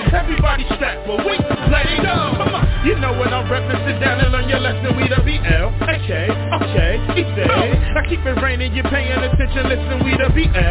Everybody strapped for weeks, let it go. You know what I'm reppin', sit down and learn your lesson. We the BL, okay, easy. I keep it raining, you paying attention, listen. We the BL,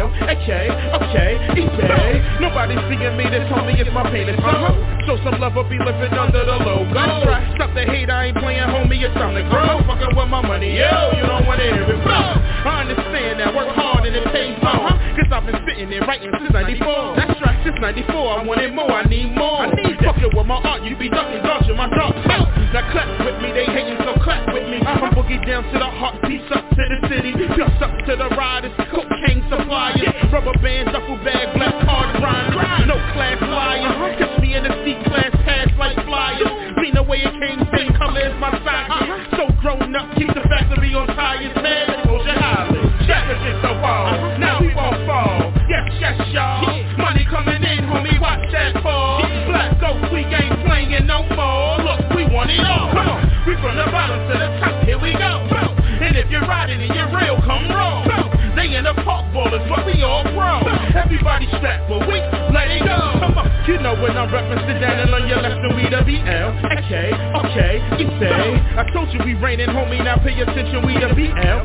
okay, easy. Nobody seeing me, this homie is my painted flow. Show some love, I'll be living under the logo. Stop the hate, I ain't playing, homie, it's time to grow. Fucking with my money, yo, you don't wanna hear it blow. I understand that, work hard and it pays more. Cause I've been sitting there writing since 94. That's right, since 94, I wanted more, I need more. I need fucking with my art, you be ducking, dodging my dark. Now clap with me, they hating, so clap with me. I'm boogie down to the heart, peace up to the city. Peace up to the riders, cocaine suppliers. Rubber band, duffel bag, black card grind. No class liars, catch me in the C-class, pass like flyers. Mean the way it came, same color as my socket. So grown up, keep the factory on tires, man. Ocean Island, check against the wall. Now we won't fall. Yes, y'all. Money coming in, homie, watch that fall. Black Ghost, we ain't playing no more. Look, we want it all. Come on, we from the bottom to the top. Here we go. And if you're riding and you're real, come roll. They in the park ballers, but we all grow. Everybody strapped for weeks, let it go. Come on, you know when I'm reppin', sit down and learn your lesson. We the BL, okay, easy. I told you we raining, homie, now pay attention. We the BL,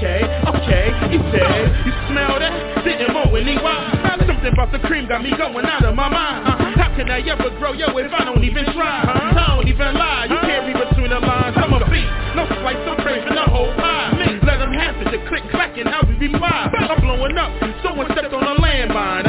okay, easy. You smell that? Didn't mow anyone. Something about the cream got me going out of my mind. How can I ever grow, yo, if I don't even try? I don't even lie, you can't read between the lines. I'm a beat, no slice, I'm craving the whole pie. Let them have it, the click, clacking, how we reply. I'm blowing up, someone stepped on a landmine.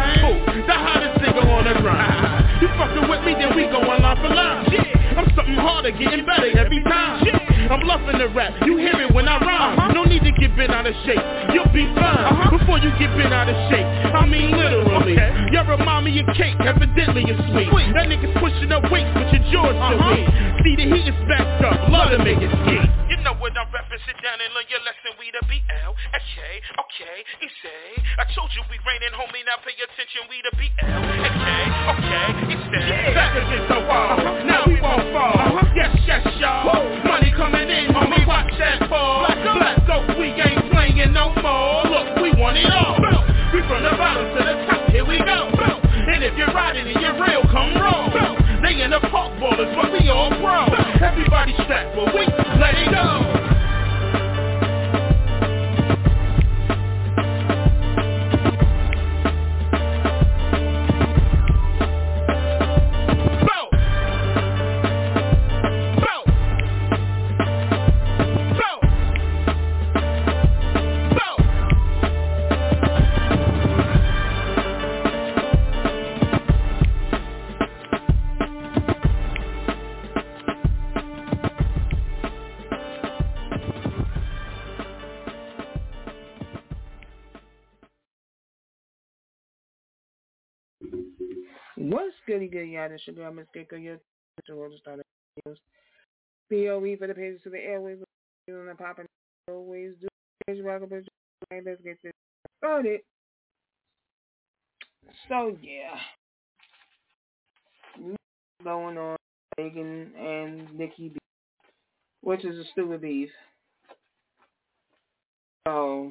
The hottest nigga on the grind. You fucking with me, then we go line for line. I'm something harder, getting better every time. I'm bluffing the rap, you hear it when I rhyme. No need to get bent out of shape, you'll be fine. Before you get bent out of shape, I mean literally. You remind me of cake, evidently it's sweet. That nigga's pushing up weights, but your jaw's still weak. See the heat is backed up, love to make it ski. You know what I'm reppin', sit down and learn your lesson. We the BL, okay, easy. I told you we raining, homie, now pay attention. We the BL, okay, easy. Back against the wall, now we won't fall. Yes, y'all. Money coming in, homie, watch that fall. Black Ghost, we ain't playing no more. Look, we want it all. We from the bottom to the top, here we go. And if you're riding and you're real, come roll. They in the park ballers, but we all grow. Everybody strapped for weeks, let it go. What's goody good, y'all? This your girl, Miss Gecko, your world started news. POE for the pages to the airways, and the popping always do. Welcome, let's get this started. So yeah, going on Megan and Nikki B, which is a stupid beef. So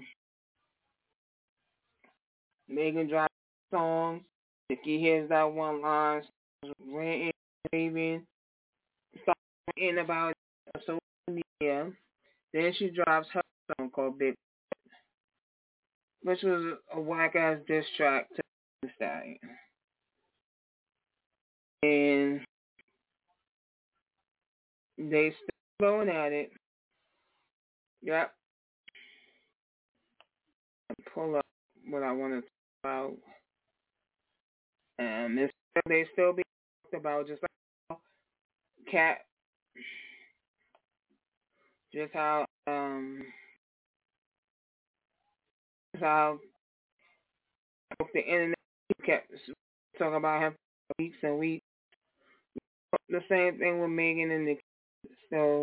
Megan dropped a song. Nikki hears that one line, ranting, raving, talking about social media. Then she drops her song called Big, which was a whack-ass diss track to the Stallion. And they still going at it. Yep. Pull up what I want to talk about. And they still be talked about, just like Cat, just how the internet kept talking about him for weeks and weeks. The same thing with Megan and Nikki. So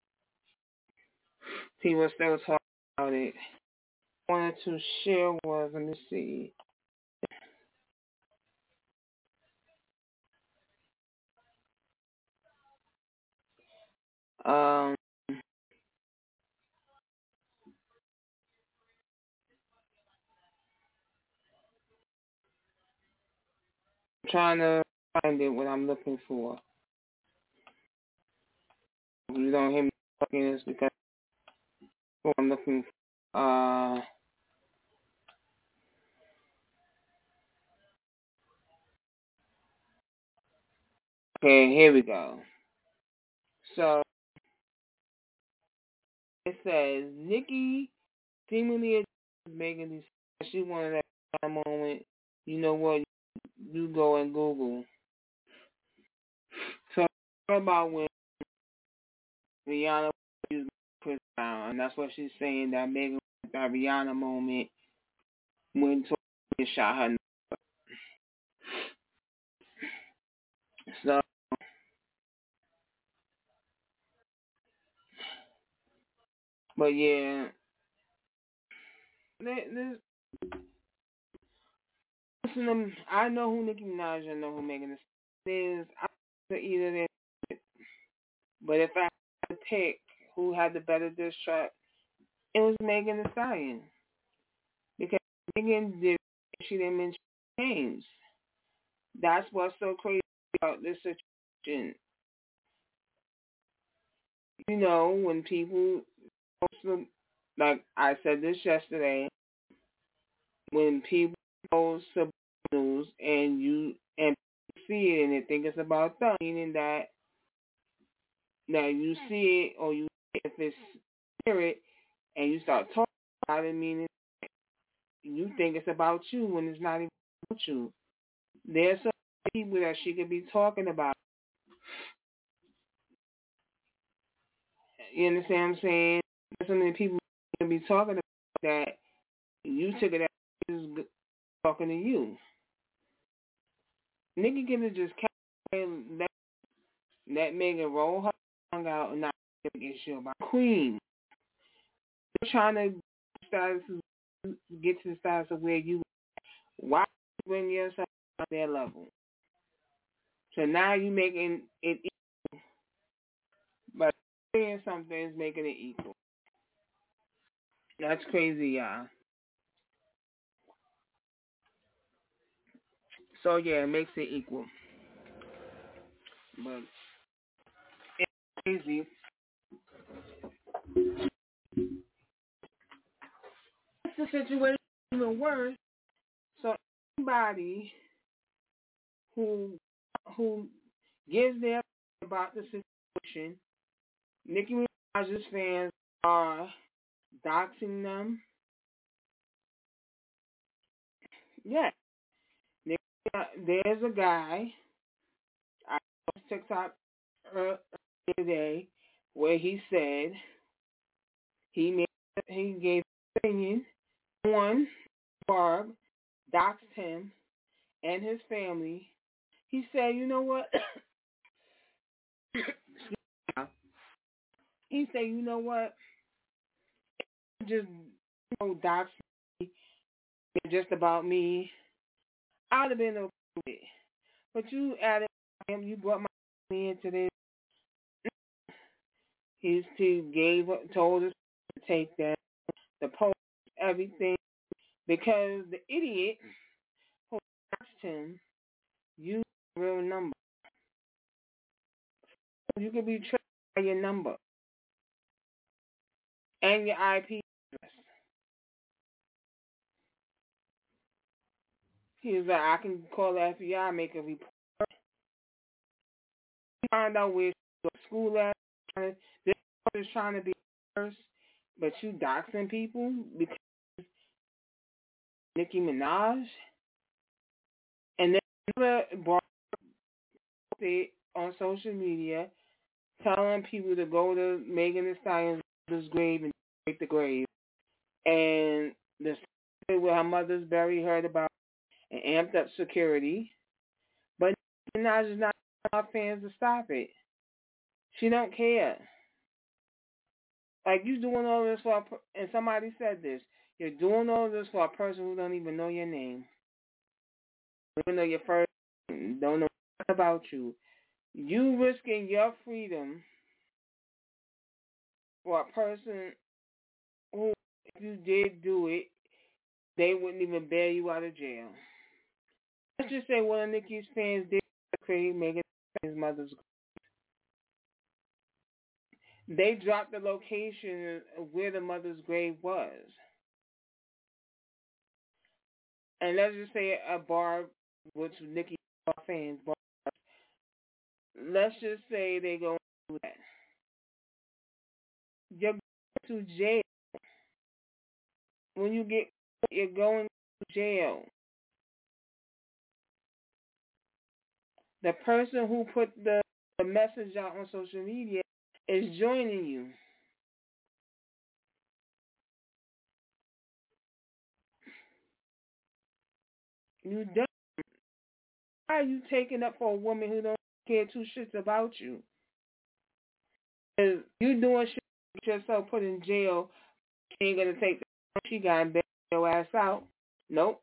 he was still talking about it. I wanted to share was, let me see. Trying to find it what I'm looking for. If you don't hear me talking, it's because what I'm looking for. Okay, here we go. So it says Nikki seemingly making these. She wanted that moment. You know what? You go and Google. So about when Rihanna used Chris Brown, and that's what she's saying, that Megan that Rihanna moment when Toya shot her. So, but yeah, listen, I know who Nicki Minaj, I know who Megan is. I to either them, but if I had to pick who had the better diss track, it was Megan Thee Stallion, because Megan did, she didn't mention names. That's what's so crazy about this situation. You know, when people, like I said this yesterday, when people post news and you and see it and they think it's about them, meaning that you see it or you if it's spirit and you start talking about it, meaning you think it's about you when it's not even about you. There's some people that she could be talking about. You understand what I'm saying? There's so many people can be talking about that you took it as she's talking to you. Nikki could have just kept let Megan roll her tongue out and not get an issue about Queen. You're trying to get to the status of where you. Why bring yourself on their level? So now you making it equal, but saying something is making it equal. That's crazy, y'all. So yeah, it makes it equal, but it's crazy. It's the situation even worse. So anybody who gives their about the situation, Nicki Minaj's fans are doxing them. Yeah, there's a guy I saw TikTok today where he said he gave an opinion. One, Barb doxed him and his family. He said, you know what? He said, you know what? Just dox me, just about me. I'd have been okay with it. But you added him, you brought my family into this. Told us to take that, the post, everything, because the idiot who asked him used a real number. You could be tracked by your number and your IP address. He was like, I can call the FBI, make a report, find out where she goes to school at. This is trying to be first, but you doxing people because Nicki Minaj, and then another brought it on social media telling people to go to Megan Thee Stallion's grave and break the grave. And the story where her mother's buried heard about and amped up security. But Nicki Minaj is not allowing fans to stop it. She don't care. Like, you doing all this for and somebody said this, you're doing all this for a person who don't even know your name. Don't know your first name, don't know about you. You risking your freedom for a person who, if you did do it, they wouldn't even bail you out of jail. Let's just say one of Nicki's fans did desecrate Megan Thee Stallion's mother's grave. They dropped the location of where the mother's grave was. And let's just say a bar, which Nicki fans, bar, let's just say they go do that. You're going to jail. When you're going to jail. The person who put the message out on social media is joining you. You don't. Why are you taking up for a woman who don't care two shits about you? If you doing shit with yourself put in jail, she ain't gonna take the she got and bail your ass out. Nope.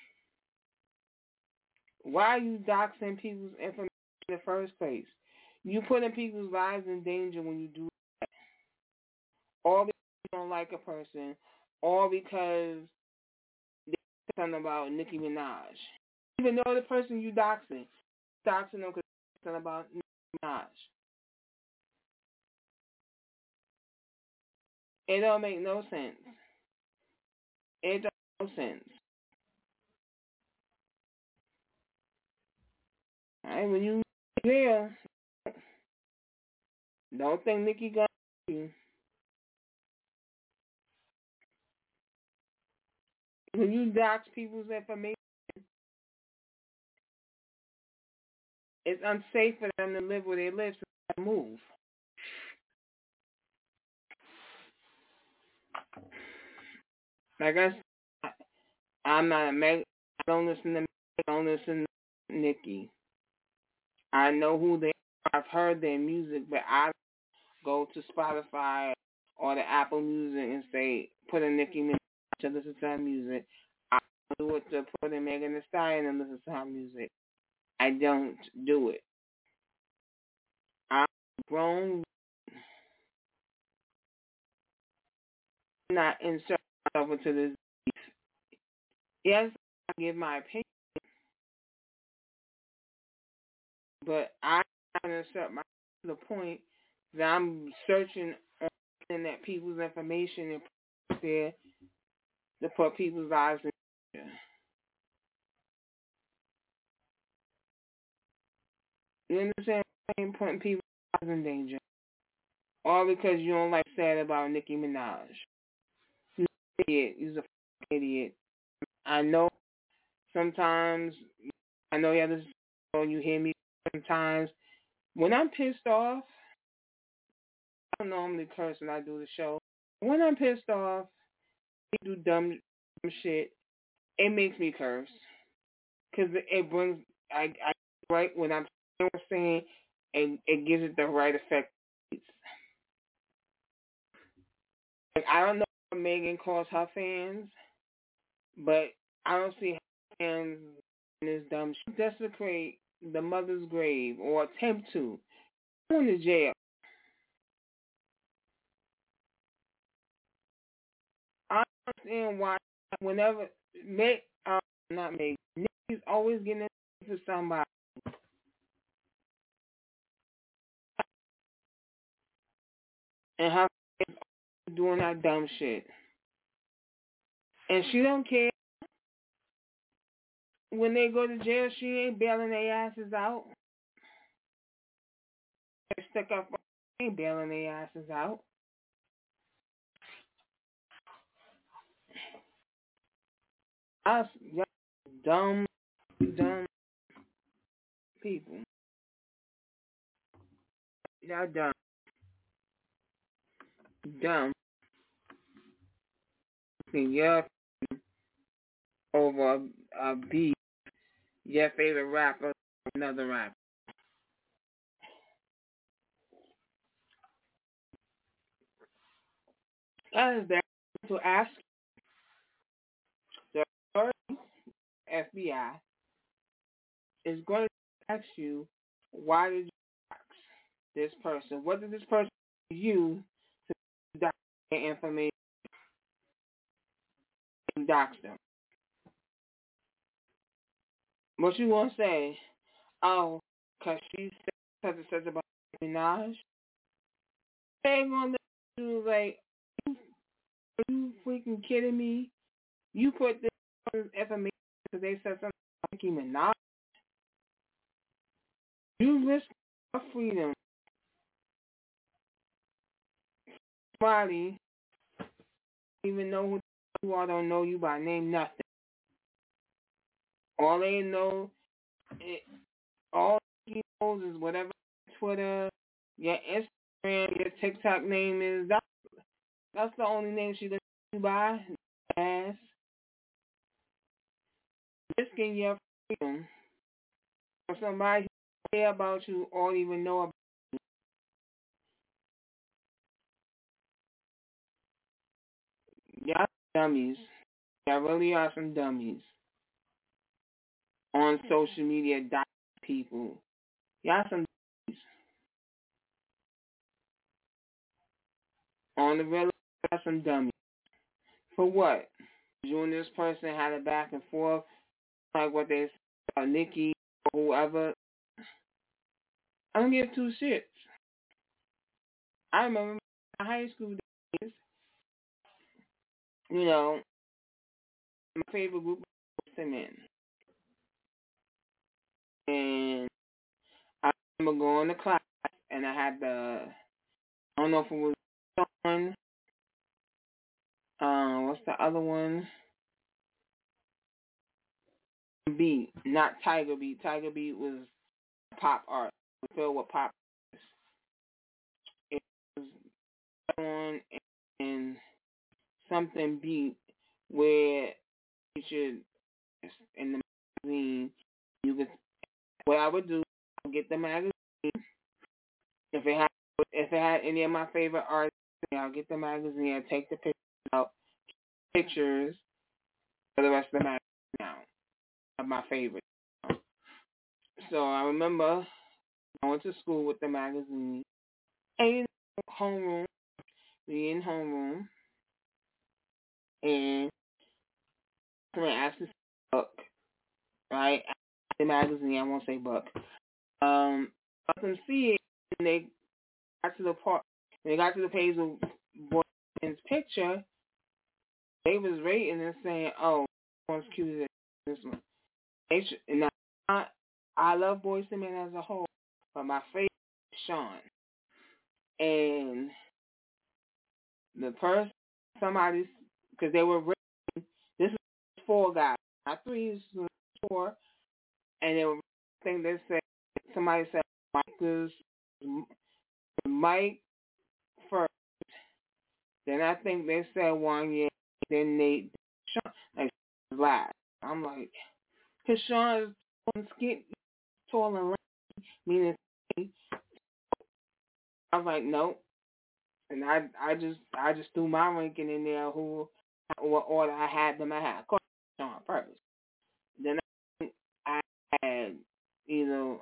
Why are you doxing people's information in the first place? You putting people's lives in danger when you do that. All because you don't like a person, all because they're something about Nicki Minaj. Even though the person you doxing them because they're something about Nicki Minaj. It don't make no sense. It don't make no sense. Alright, when you jail, don't think Nicki got you. When you dox people's information, it's unsafe for them to live where they live, so they move. Like I said, I'm not a Meg. I don't listen to Meg. I don't listen to Nicki. I know who they are. I've heard their music, but I go to Spotify or the Apple Music and say, put a Nicki Minaj to listen to her music. I don't do it to put in Megan Thee Stallion and listen to her music. I don't do it. I'm grown. Not insert myself into this beef. Yes, I give my opinion, but I'm not going to insert myself to the point that I'm searching on the internet people's information and put there to put people's lives in danger. You understand what I'm saying? Putting people's lives in danger. All because you don't like sad about Nicki Minaj. You're an idiot. You're a idiot. I know sometimes, I know you have this, you hear me sometimes. When I'm pissed off, I don't normally curse when I do the show. When I'm pissed off, I do dumb shit. It makes me curse. Because it brings, I right when I'm saying, it gives it the right effect. Like, I don't know what Megan calls her fans, but I don't see her fans in this dumb shit. Desecrate the mother's grave or attempt to. Going to jail. I understand why whenever not Meg, Nicki's always getting into somebody. And her fans doing that dumb shit. And she don't care. When they go to jail, she ain't bailing their asses out. They stuck up, ain't bailing their asses out. Us, y'all dumb people. Y'all dumb. Dumb. Y'all over a beat. Your favorite rapper, another rapper. That is that to ask the FBI is going to ask you, why did you dox this person? What did this person use to dox their information and dox them? What you want to say? Oh, because she said such and such about Minaj. They ain't gonna let you like, are you freaking kidding me? You put this information because they said something about Nicki Minaj. You risk your freedom. Somebody even know who you are, don't know you by name, nothing. All they know, all he knows is whatever Twitter, your Instagram, your TikTok name is. That's the only name she listens to by. Ass. Risking your freedom for somebody who care about you or even know about you. Y'all dummies. Y'all really are some dummies. On social media, people. Y'all some dummies. On the real, y'all some dummies. For what? You and this person had a back and forth, like what they said about Nicki or whoever. I don't give two shits. I remember my high school days, you know, my favorite group was Cement. And I remember going to class, and I had I don't know if it was what's the other one? Beat, not Tiger Beat. Tiger Beat was pop art. It was filled with pop. It was on and something beat where you should, in the magazine, you could, what I would do, I'll get the magazine. If it had any of my favorite artists, I'll get the magazine and take the pictures for the rest of the magazine now of my favorites. So I remember going to school with the magazine. And homeroom, we in homeroom, and someone asked us book, right? The magazine, I won't say book. I can see it, and they got to the part, when they got to the page of Boy's picture, they was rating and saying, "Oh, one's cute as this one." Now, I love Boyz II Men as a whole, but my favorite is Sean. And the person, somebody, because they were rating, this is 4 guys, not 3, this is 4, and they were, I think they said, somebody said Mike first. Then I think they said one, yeah, then Nate, Sean, like, last. I'm like, because Sean is tall and lanky, meaning, I was like, nope. And I just threw my ranking in there, what order I had them. I had, of course, Sean first. Then I had either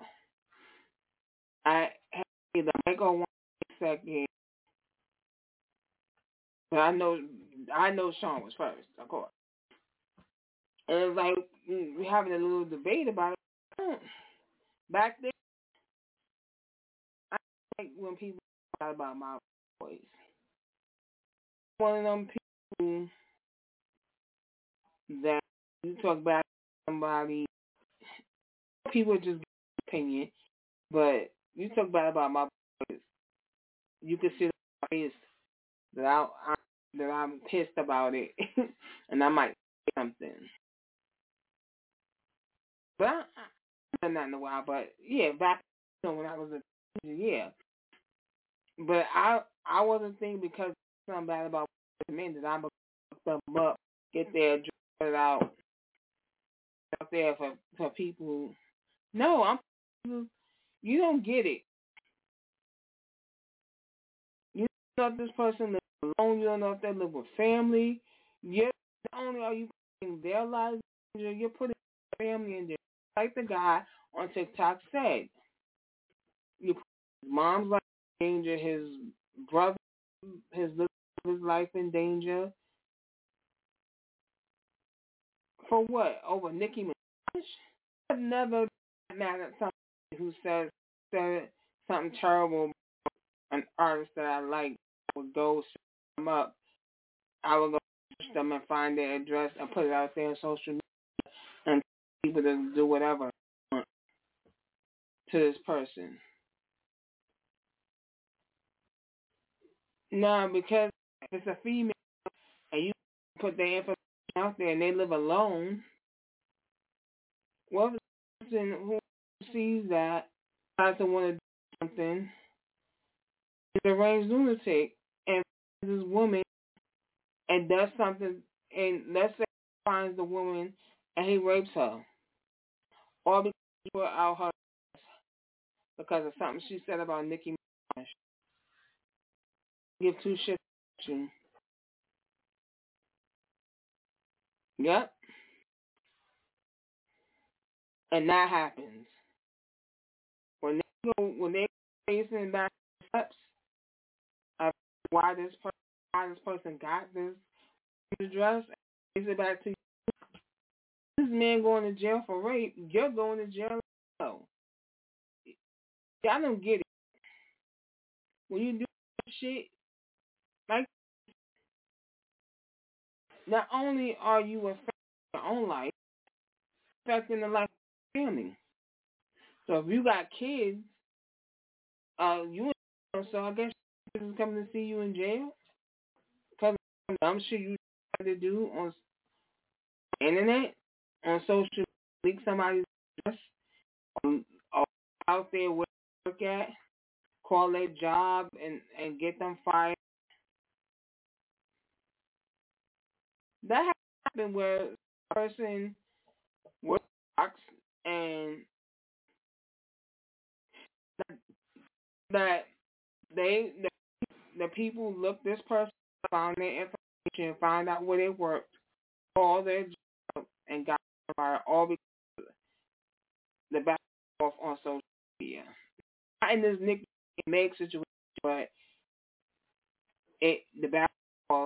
Michael one second, but I know Sean was first, of course. And it was like we having a little debate about it. Back then, I like when people talk about my voice. One of them people that you talk about somebody, people just give an opinion, but you talk bad about my voice, you can see my face that I'm pissed about it, and I might say something. But I done that in a while. But yeah, back when I was a teenager, yeah. But I wasn't thinking because something bad about men that I'm gonna fuck them up, get their it out there for people. No, you don't get it. You don't know if this person lives alone. You don't know if they live with family. Not only are you putting their lives in danger, you're putting their family in danger. Like the guy on TikTok said, you put his mom's life in danger, his brother, his life in danger. For what? Over Nicki Minaj? I've never been mad at something who said something terrible about an artist that I like, I would go search them up. I would go search them and find their address and put it out there on social media and tell people to do whatever they want to this person. No, because if it's a female and you put their information out there and they live alone, well, the person who sees that decides to want to do something is a deranged lunatic and this woman and does something, and let's say he finds the woman and he rapes her, all because he put out her because of something she said about Nicki Minaj. Give two shits about you. Yep. And that happens. When they facing back steps of why this person got this address, face it back to you. This man going to jail for rape, you're going to jail. No. I don't get it. When you do shit like, not only are you affecting your own life, affecting the life of your family. So if you got kids, so I guess this is coming to see you in jail because of dumb shit you try to do on the internet, on social media, leak somebody's address, or out there where they work at, call their job and get them fired. That happened where a person works and that the people looked this person, found their information, found out where they worked, called their job, and got fired, all because the back off on social media. Not in this Nicki Meg situation, but the back off,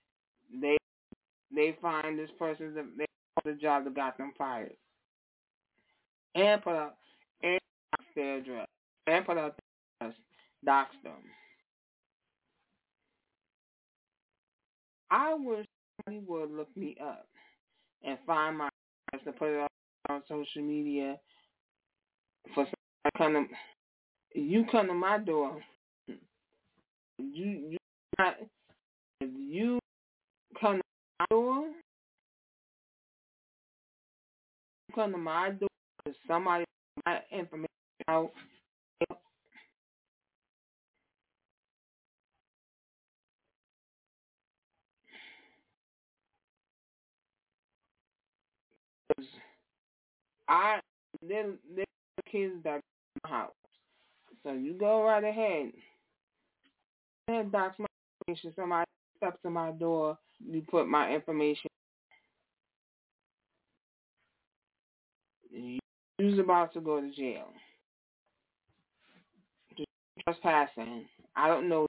they find this person, they call the job that got them fired, and put up and dox their address, and put up their address, dox them. I wish somebody would look me up and find my address to put it up on social media for some you come to my door. You not, if you come to my door, you come to my door because somebody my information out. They're kids that in my house. So you go right ahead. And dox my information. Somebody steps to my door. You put my information. You're about to go to jail. Just trespassing. I don't know.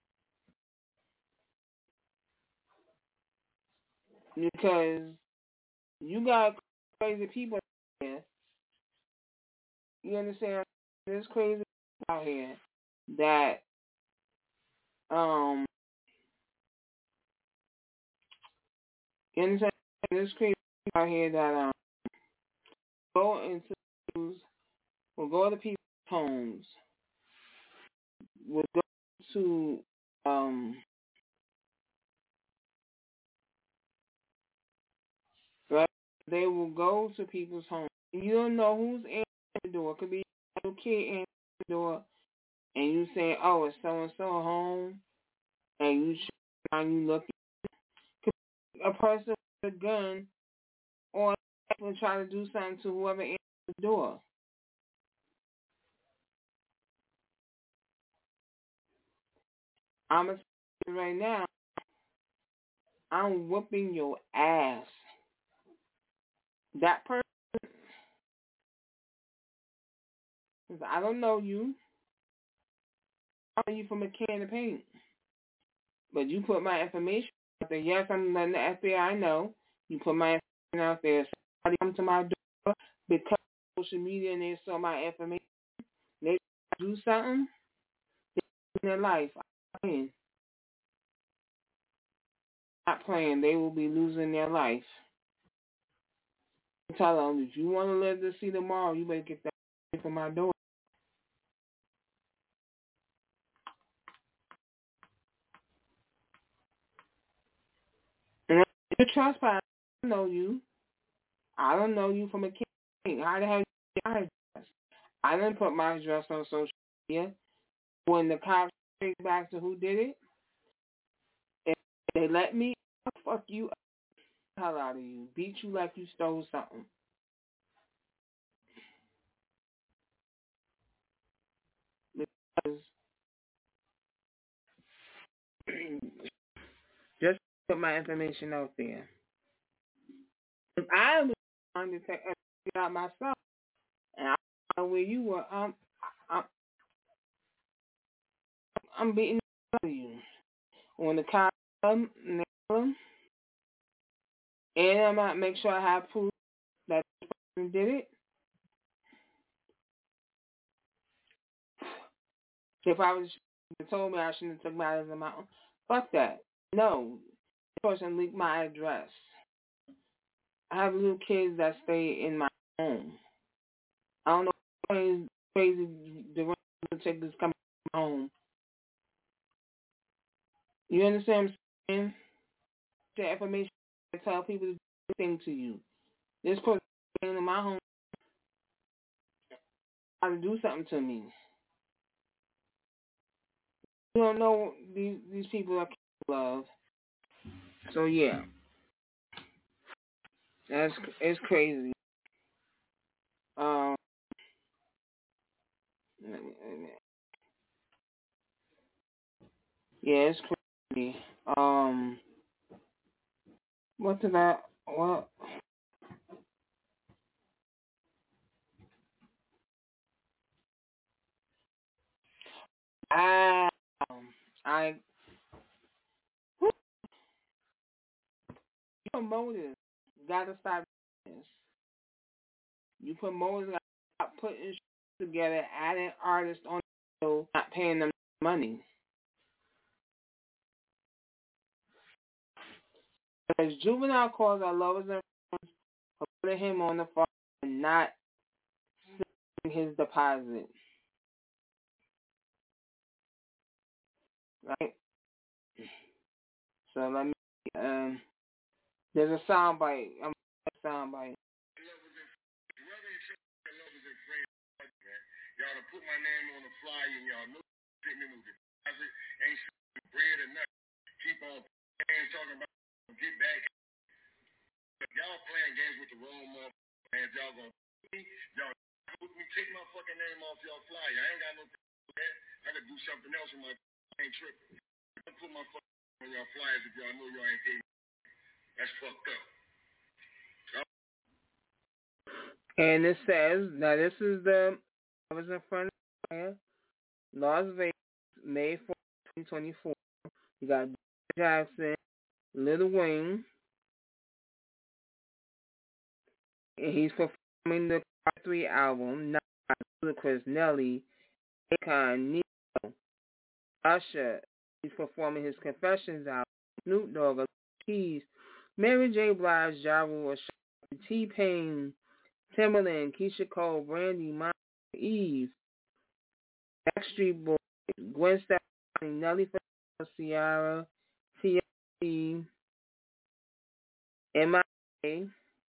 Because you got crazy people out here. You understand? There's crazy people out here that you understand? There's crazy people out here that will go to people's homes, will go to right? They will go to people's homes. You don't know who's answering the door. It could be a little kid answering the door, and you say, "Oh, it's so and so home," and you and you look. Could be a person with a gun, or even try to do something to whoever answers the door. I'm gonna say right now, I'm whooping your ass. That person, I don't know you. I know you from a can of paint. But you put my information out there. Yes, I'm letting the FBI know. You put my information out there. Somebody come to my door because of social media and they saw my information. They do something in their life. Not playing. They will be losing their life. Tell them, if you want to live to see tomorrow, you better get that away from my door. And you trespass. I don't know you. I don't know you from a kid. How the hell you get my address? I didn't put my address on social media. When the cops take back to who did it, if they let me, I'll fuck you the hell out of you. Beat you like you stole something. Because just put my information out there. If I was trying to take it out myself, and I don't know where you were, I'm beating the hell out of you. When the cops come, nail them, and I'm going to make sure I have proof that the person did it. If I was told me I shouldn't have took matters in my own, fuck that. No, this person leaked my address. I have little kids that stay in my home. I don't know what crazy the tickets coming home. You understand what I'm saying? The information I tell people to do anything to you. This person came in my home trying to do something to me. You don't know these people are capable of. So yeah, it's crazy. Let me. Yeah, it's crazy. What did I? What? I promoters gotta stop this. You promoters gotta stop putting shit together, adding artists on the show, not paying them money. Because Juvenile calls our lovers and friends for putting him on the phone and not sending his deposit. Right? So let me. There's a soundbite. I'm a soundbite. Y'all to put my name on the flyer and y'all know take me no deposit, ain't bread or nothing. Keep on playing, talking about get back. Y'all playing games with the wrong motherfucker, man. Y'all gonna take my fucking name off y'all flyer. I ain't got no problem with that. I could do something else with my ain't tripping. Don't put my fucking name on y'all flyers if y'all know y'all ain't paying. That's fucked up. And it says, now this is the, I was in front of Las Vegas, May 4th, 2024. You got Jackson, Lil Wayne, and he's performing the Part 3 album, not Ludacris, Nelly, Akon, Neo, Usher. He's performing his Confessions album, Snoop Dogg, Keys, Mary J. Blige, Ja Rule, T-Pain, Timbaland, Keisha Cole, Brandy, Monica, Eve, Backstreet Boys, Gwen Stefani, Nelly Furtado, Ciara, TLC, M.I.A.,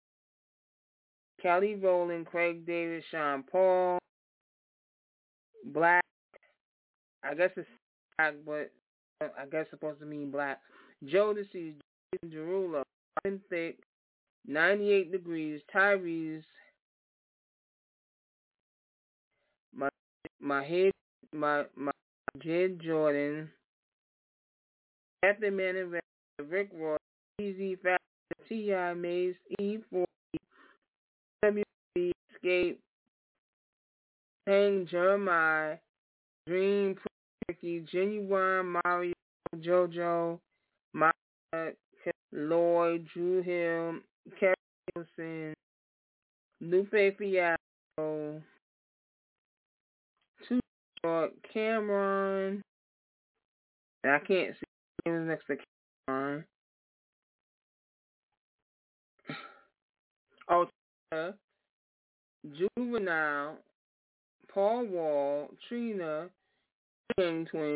Kelly Rowland, Craig David, Sean Paul, Black, I guess it's Black, but I guess it's supposed to mean Black, Jodeci, Jason Derulo, Robin Thicke, 98 Degrees, Tyrese, my Jid Jordan, Anthony Manning, Rick Ross, Easy Fast, T.I. Mace, E40, WB, Escape, Hank, Jeremiah, Dream, Ricky, Genuine, Mario, JoJo, Maya, Lloyd, Drew Hill, Kevin Wilson, Lupe Fiasco, Cameron, and I can't see his next to Cameron. Oh, Juvenile, Paul Wall, Trina, Gang Twin.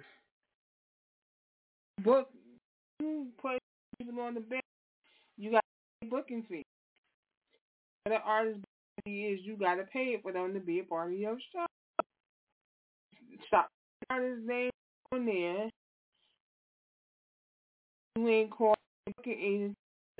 Book, you play people on the bench, you got to pay booking fee. The artist is you got to pay it for them to be a part of your show. Stop the artist's name on there. You ain't called booking agency.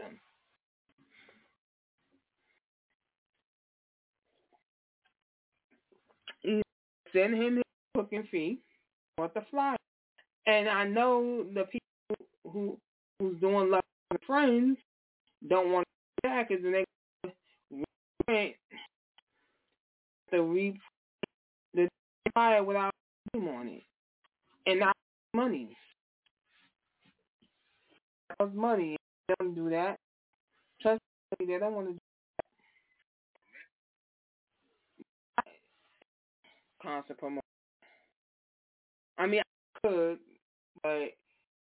You send him his booking fee for the flyer. And I know the people who's doing Love and Friends don't want to do that because then they rent the flyer without name on it. And not money. That's money. They don't do that. Trust me, they don't want to do that. Concert promotion. I mean, I could, but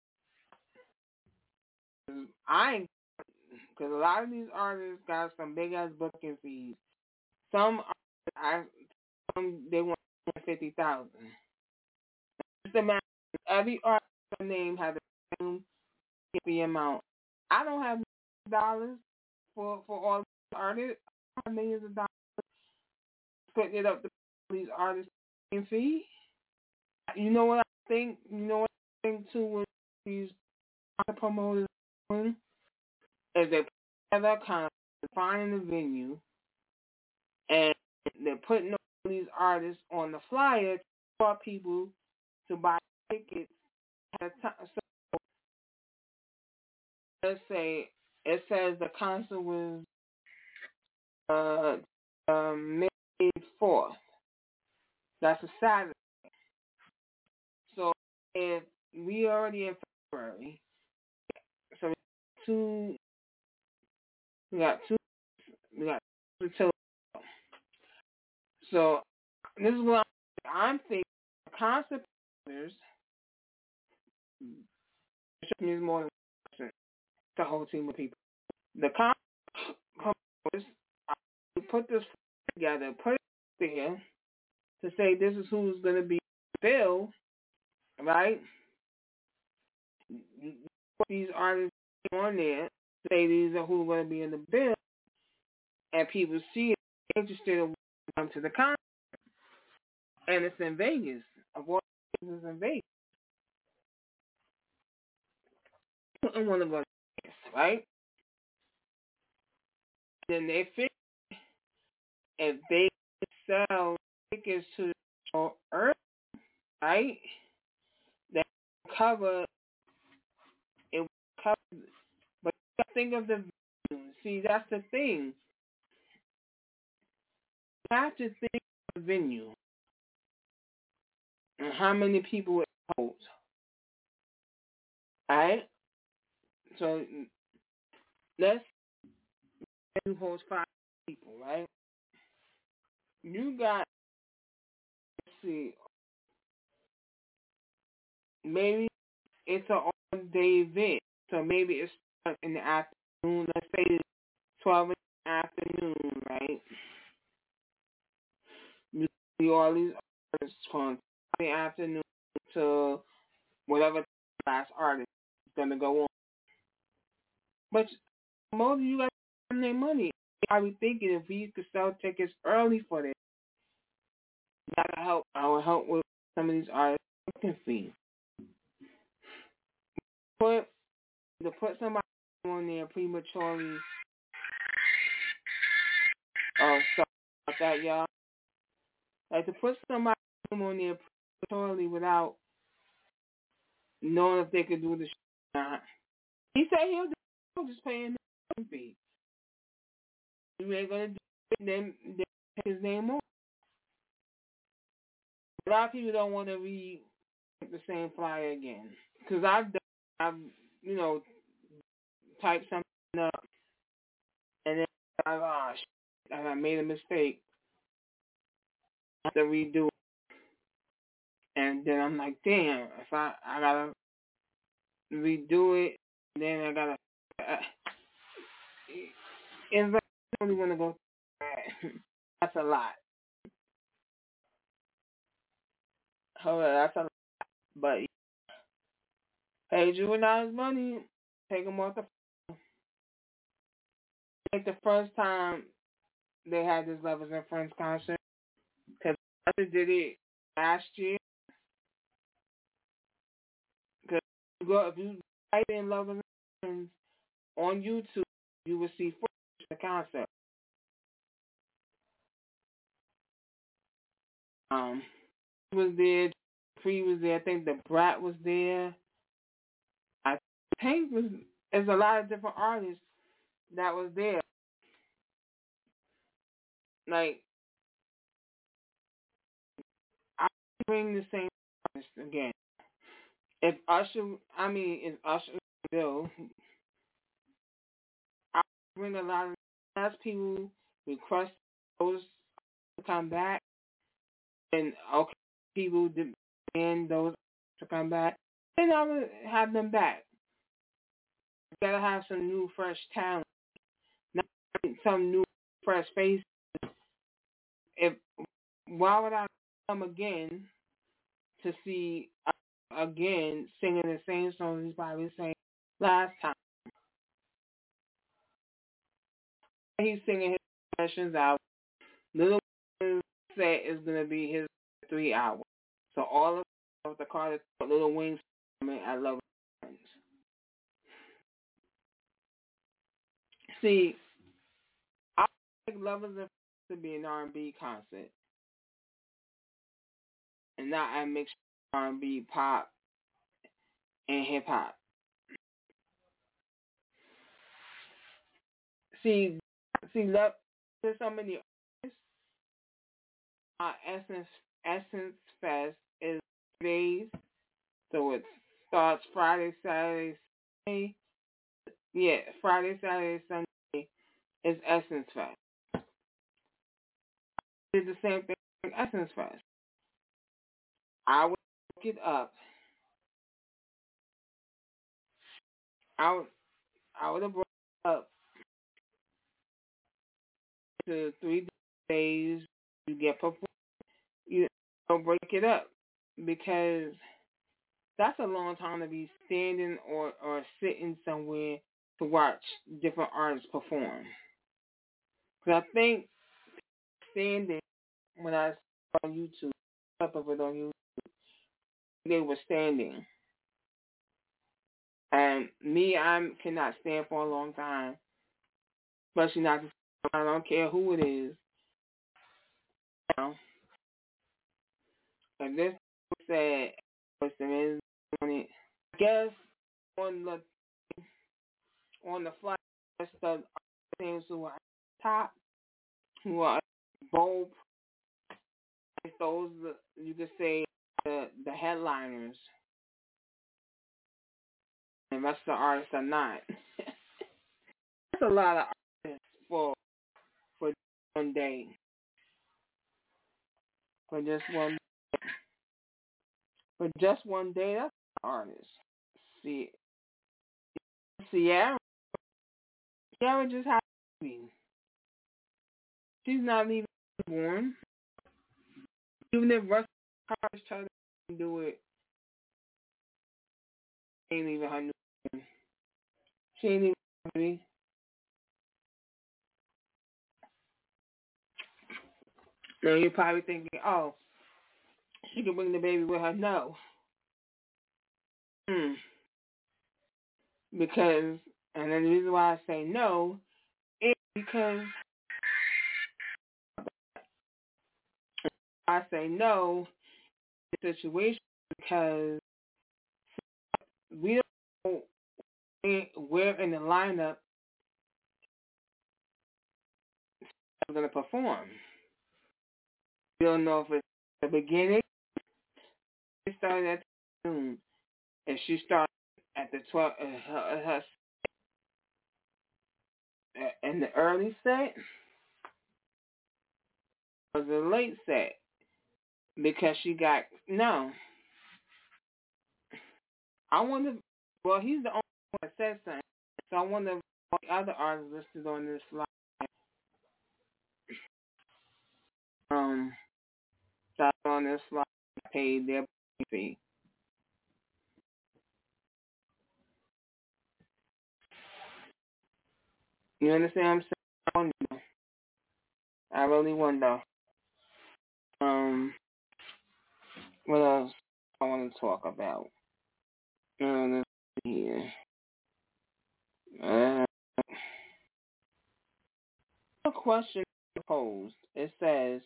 I ain't, because a lot of these artists got some big ass booking fees. Some they want 50,000. Just imagine every artist name has the same fee amount. I don't have dollars for all these artists. I have millions of dollars putting it up to these artists in fee. You know what I think? You know what I think too with these promoters doing? Is they put together a concert, finding the venue, and they're putting all these artists on the flyer for people to buy tickets at a time. So let's say it says the concert was May 4th. That's a Saturday. So if we already in February, so we got two until. So this is what I'm thinking. Concert promoters, means more than the whole team of people. The concert promoters put this together, put it there to say this is who's going to be billed, right? Put these artists on there, say these are who's going to be in the bill, and people see it, interested in come to the concert. And it's in Vegas. Of all places, in Vegas. I want to go to Vegas, right? Then they figure if they sell tickets to the show early, right? That will cover it. Will cover, but you gotta think of the venue. See, that's the thing. You have to think of the venue and how many people it holds. Alright? So let's say you host 5 people, right? You got, let's see, maybe it's an all-day event. So maybe it starts in the afternoon. Let's say it's 12 in the afternoon, right? You see all these artists from the afternoon to whatever last artist is going to go on. But most of you guys have their money. I was thinking if we could sell tickets early for this, that would help. I would help with some of these artists' booking fees. To put somebody on there prematurely. Oh, sorry about that, y'all. Like to put somebody on there prematurely without knowing if they could do the or not. He said he'll just pay him the fee. You ain't gonna do it, then take his name off. A lot of people don't want to read the same flyer again because I've typed something up and then I made a mistake. I have to redo it. And then I'm like, damn, if I gotta redo it, then I gotta. It's like I don't really want to go through that. That's a lot. Hold on, that's a lot. But hey, Juvenile's money, take them off the. Like the first time they had this Lovers and Friends concert, because I did it last year. Because if you type in Lovers and Friends on YouTube, you will see the concert. Was there, Free was there. I think the Brat was there. I think there's a lot of different artists that was there. Like I bring the same artist again. If Usher Bill, I bring a lot of people request those to come back, and okay, people demand those to come back, then I would have them back. You gotta have some new, fresh talent, not some new, fresh face. If why would I come again to see again singing the same songs he's probably sang last time? He's singing his sessions out. Little Wayne set is gonna be his 3 hours. So all of the Carter Little Wayne I love Friends. See, I like Lovers and Friends to be an R&B concert, and not a mixture of R&B, pop, and hip hop. Love. There's so many artists. Essence Fest is days, so it starts Friday, Saturday, Sunday. Yeah, Friday, Saturday, Sunday is Essence Fest. Did the same thing with Essence Fest. I would look it up. I would have brought it up to 3 days. You get perform. You don't break it up because that's a long time to be standing or sitting somewhere to watch different artists perform. Because I think standing, when I saw on YouTube, up of it on YouTube, they were standing. And me, I cannot stand for a long time, especially not. I don't care who it is. And this said, person is on it. I guess on the flight, the things who are top, who are bold, those you could say the headliners, and the rest of the artists are not. That's a lot of artists for one day, for just one day. That's an artist. See, Sierra just had a baby. She's not even born. Even if Russell Cars tried to do it, she ain't even her new. She ain't even baby. Now you're probably thinking, oh, she can bring the baby with her. No. Because, and then the reason why I say no is because I say no in the situation because we don't know where in the lineup we're going to perform. We don't know if it's the beginning. She started at noon, and she started at the 12. Her in the early set was a late set because she got no. I wonder. Well, he's the only one that said something. So I wonder if all the other artists listed on this slide that on this slide paid their fee. You understand what I'm saying? I really wonder. What else I want to talk about? Let's see here. A question posed. It says,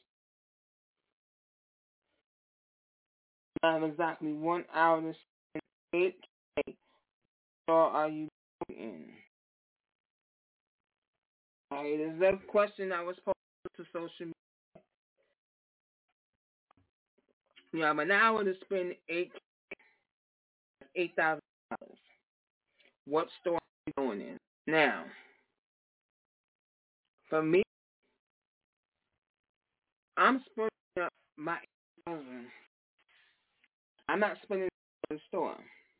"I have exactly 1 hour to spend 8K. Or are you in?" Alright, this is a question that was posed to social media. You have an hour to spend $8,000. What store are you going in? Now, for me, I'm spending up my $8,000. I'm not spending it in the store.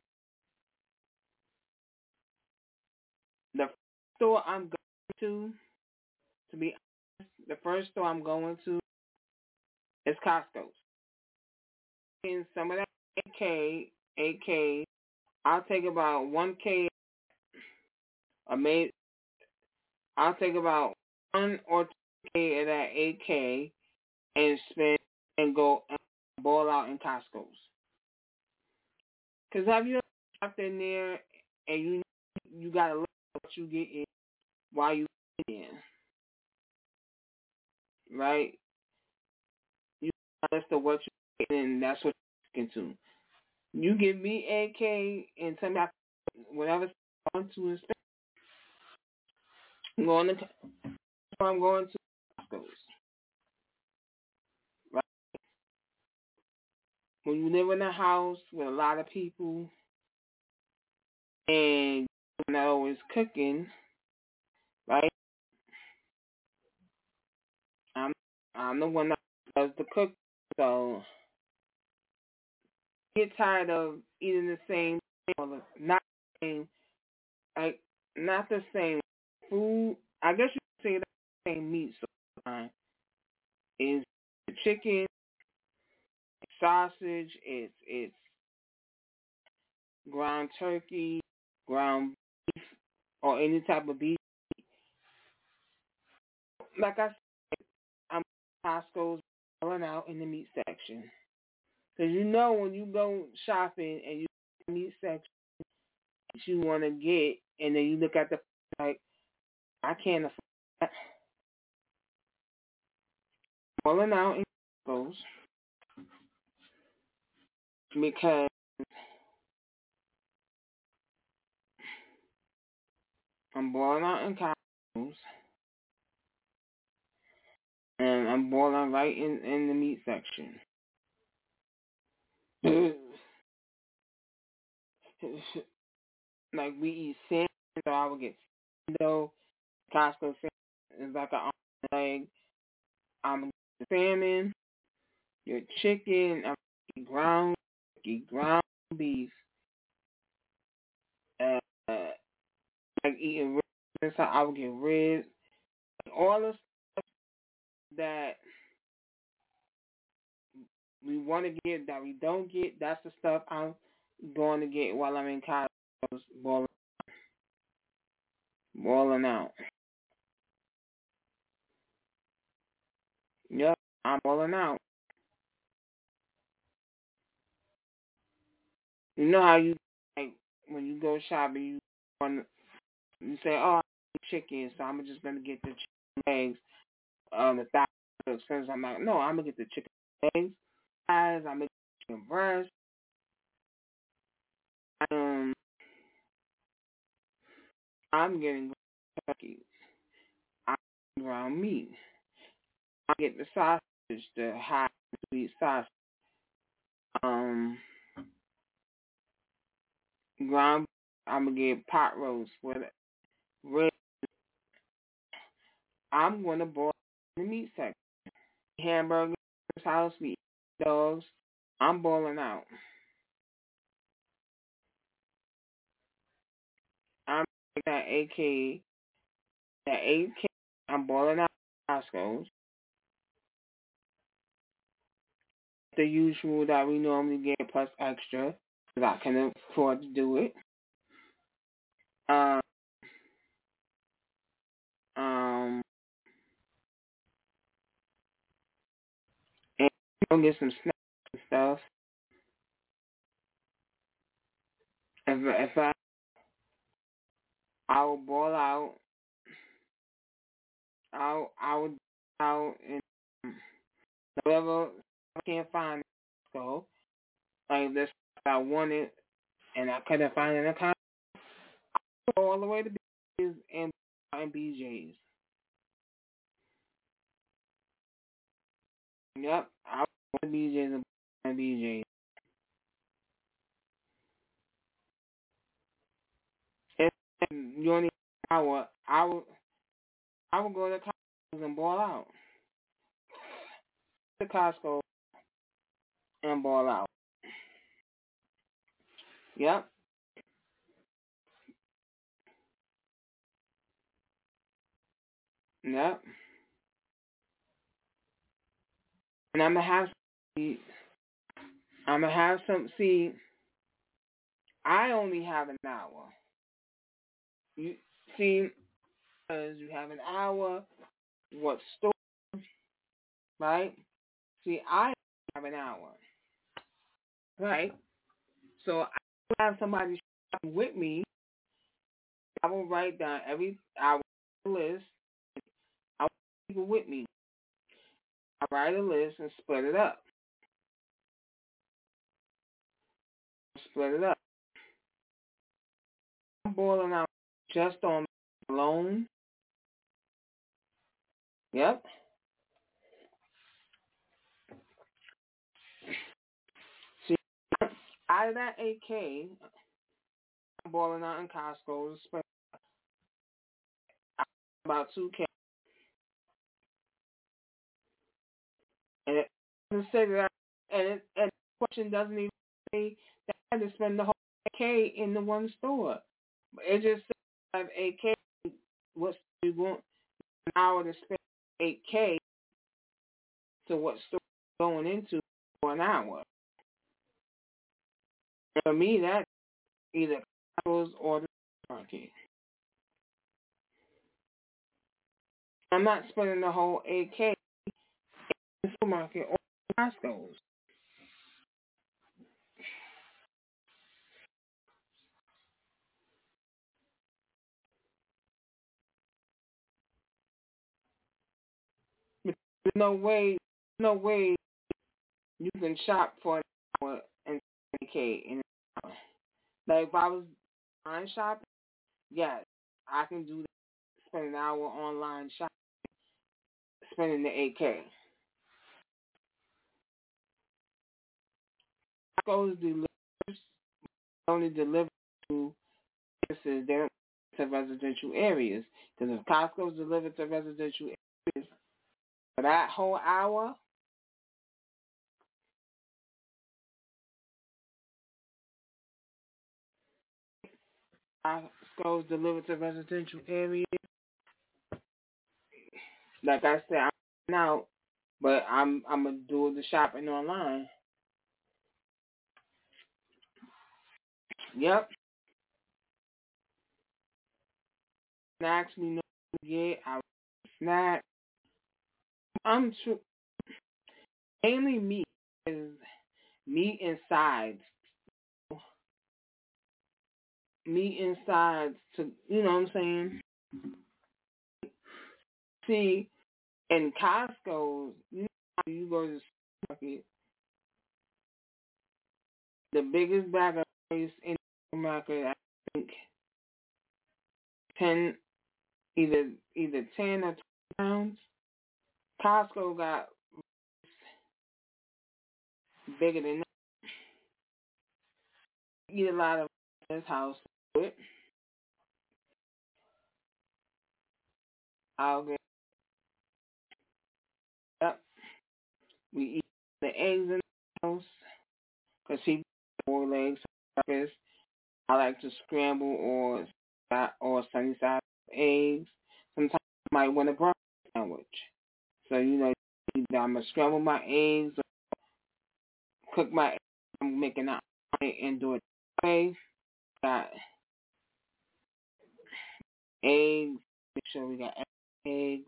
The store I'm going to be honest, the first store I'm going to is Costco's. In some of that 8K, I'll take about 1K, or maybe I'll take about 1 or 2K of that 8K and spend and go and ball out in Costco's. Because have you ever stopped in there and you gotta look at what you get in while you in, right? You gotta list of what you get in, and that's what you're looking to. You give me 8K and tell me whatever I'm going to spend. I'm going to Costco's. Right? When you live in a house with a lot of people and you're not always cooking, right? I'm the one that does the cook, so I get tired of eating the same thing, or not the same, like not the same food. I guess you could say the same meat. So is chicken, sausage, it's ground turkey, ground beef, or any type of beef. Like I said, I'm Costco's going out in the meat section. Because you know when you go shopping and you go in the meat section that you want to get, and then you look at the, like, I can't afford that. Balling out in Costco's because I'm balling out in Costco's and I'm balling right in the meat section. Like we eat salmon, so I would get salmon. Costco salmon is like an arm leg. I'm gonna get the salmon, your chicken, I'm gonna get ground beef. Like eating ribs, so I would get ribs. All the stuff that we want to get that we don't get, that's the stuff I'm going to get while I'm in college, balling out. Yep, I'm balling out. You know how you, like, when you go shopping, you say, "Oh, I need chicken, so I'm just gonna get the chicken legs, the thighs." I'm like, "No, I'm gonna get the chicken legs, thighs. I'm gonna get the chicken breast. I'm getting turkey. I'm getting ground meat. I get the sausage, the hot sweet sausage. Ground. I'm gonna get pot roast with red. I'm gonna boil the meat section. Hamburgers, house meat, dogs. I'm boiling out. that AK, that 8K, I'm boiling out Costco's. The usual that we normally get plus extra, because I can afford to do it. Um, um, and get some snacks and stuff. If I will boil out, I would out and whatever I can't find. So like this, I wanted and I couldn't find it in a con all the way to BJ's and BJ's. Yep, I went to BJ's and BJ's. If you only hour, I would go to Costco and ball out. To Costco and ball out. Yep. Yep. And I'm gonna have some. See, I only have an hour. You see, because you have an hour. What store? Right? See, I have an hour. Right? So I have somebody shopping with me. I will write down every hour list. I will have people with me. I write a list and split it up. Split it up. I'm boiling out just on alone. Yep. See, out of that 8K, I'm boiling out in Costco. Spend about 2K. And it doesn't say that, and the question doesn't even say that I had to spend the whole 8K in the one store. It just says I have 8K. What store you want an hour to spend 8K to what store you're going into for an hour. For me, that's either Costco's or the market. I'm not spending the whole 8K in the supermarket or Costco's. There's no way you can shop for an hour and 8K in an hour. Like if I was online shopping, yes, I can do that. Spend an hour online shopping, spending the 8K. Costco's delivers only deliver to places. They don't to residential areas. Because if Costco's delivered to residential areas for that whole hour, Costco's delivered to residential areas. Like I said, I'm out, but I'm gonna do the shopping online. Yep. Snacks we know to get. I snack. I'm true. Mainly meat is meat and sides. Meat and sides to you know what I'm saying. See, in Costco, you know how you go to the supermarket, the biggest bag of rice in the supermarket, I think 10, either 10 or 20 pounds. Costco got bigger than that. Eat a lot of this house. I'll get up. We eat the eggs in the house because people boil eggs for breakfast. I like to scramble or or sunny side eggs. Sometimes I might want a breakfast sandwich. So, either I'm going to scramble my eggs or cook my eggs. I'm making an omelet and do it that way. Got eggs. Make sure we got eggs.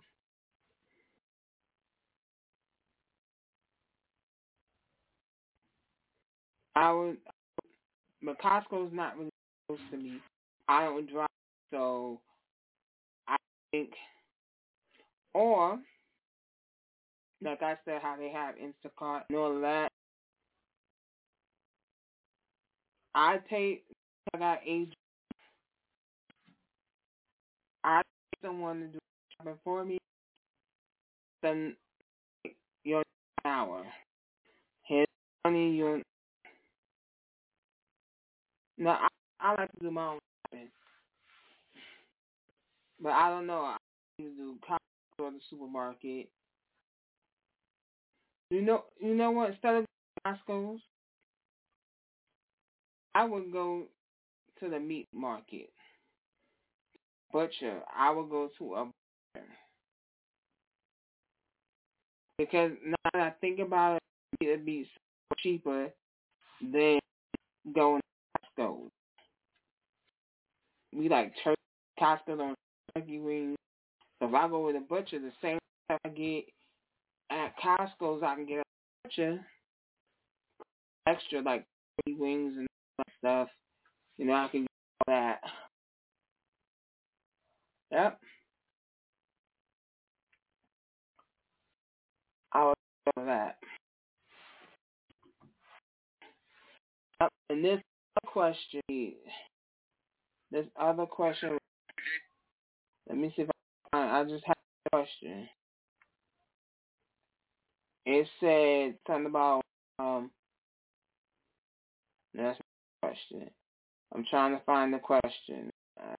But Costco's not really close to me. I don't drive, so I think, or like I said, how they have Instacart and all of that. I got agent. I pay someone to do shopping for me. Then you're an hour. Here's money. No, I like to do my own shopping, but I don't know. I used to do Costco or the supermarket. You know what? Instead of Costco's, I would go to the meat market. Butcher. I would go to a butcher. Because now that I think about it, it'd be so cheaper than going to Costco. We like turkey, Costco on turkey wings. So if I go with a butcher, the same stuff I get at Costco's, I can get at a butcher. Extra like turkey wings and stuff. I can get all that. Yep. I would go with that. Yep. And this other question, let me see if I just have a question. It said something about, that's my question. I'm trying to find the question.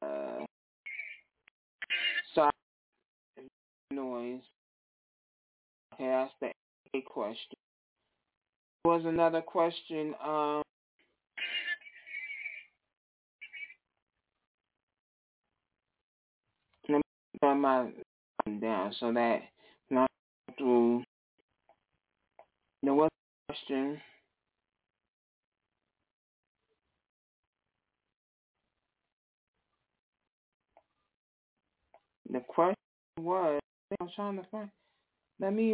Sorry, noise. Okay, that's the A question. There was another question. Let me put my down so that not through. There was a question. The question was, I'm trying to find. Let me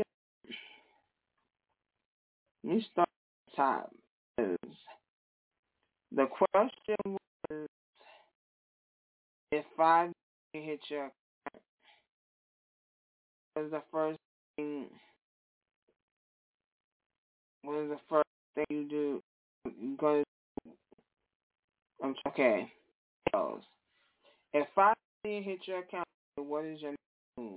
start at the top. The question was, if 5 hit your, what is the first thing? What is the first thing you do? You're gonna. Okay. If 5 million hit your account, what is your move?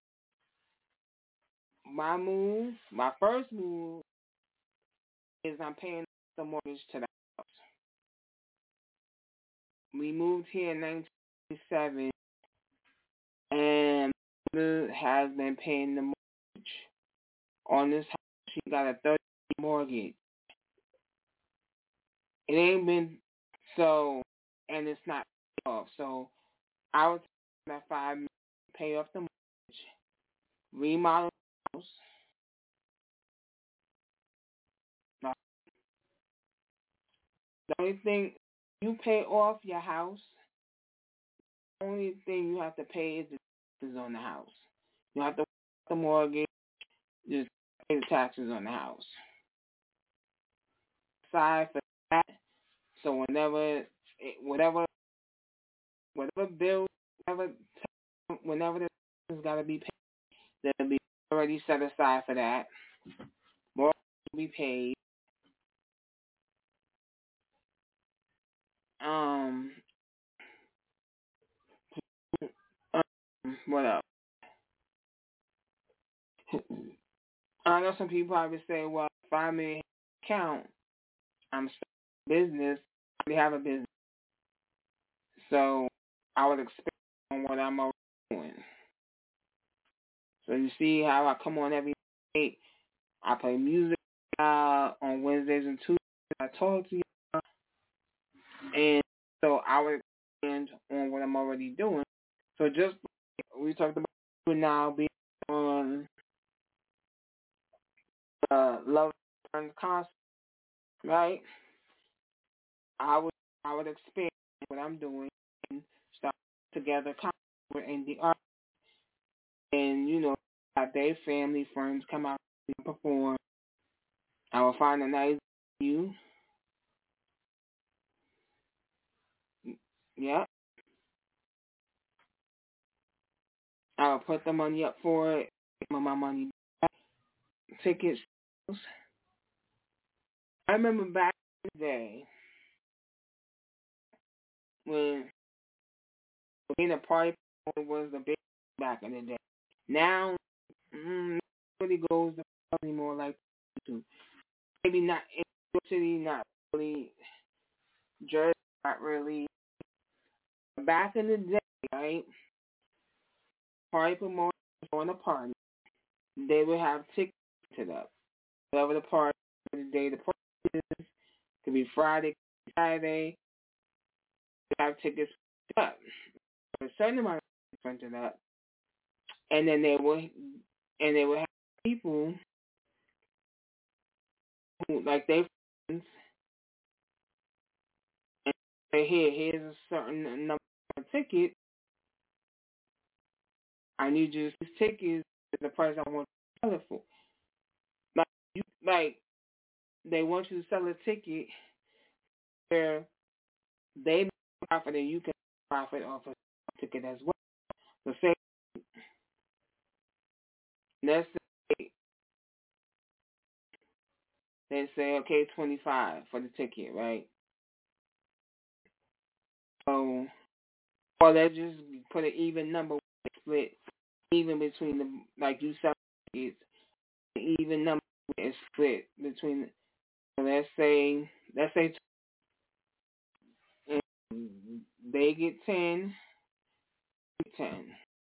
My first move is I'm paying the mortgage to the house. We moved here in 1997, and my mother has been paying the mortgage on this house. She got a 30-year mortgage. It ain't been so, and it's not paid off. So I would take that 5 million, pay off the mortgage, remodel the house. The only thing, you pay off your house, the only thing you have to pay is the taxes on the house. You have to pay the mortgage, just pay the taxes on the house. Aside for that, so whenever bill, whenever the taxes got to be paid, they'll be already set aside for that. Mortgage will be paid. What else? I know some people probably say, well, if I'm in account, I'm starting a business, I already have a business. So I would expect on what I'm already doing. So you see how I come on every day. I play music on Wednesdays and Tuesdays. I talk to you. And so I would expand on what I'm already doing. So just we talked about now being on Love and Concert, right? I would expand what I'm doing and start together concert in the art, and have their family friends come out and perform. I will find a nice venue. Yeah. I will put the money up for it, give my money back. Tickets. I remember back in the day when being a party was the big back in the day. Now, nobody goes to anymore like to. Maybe not in New York City, not really. Jersey, not really. Back in the day, right? Party promoters on a party, they would have tickets to that. Whatever the party, the day the party is, could be Friday, Saturday. They have tickets up. A certain amount of tickets printed up, and then they would have people who like they friends and say, here's a certain number of tickets. I need you to this tickets is the price I want to sell it for. Like they want you to sell a ticket where they profit and you can profit off of the ticket as well. So say let's say they say okay, $25 for the ticket, right? So or they just put an even number split even between the like you sell tickets, an even number is split between. So let's say they get 10, 10.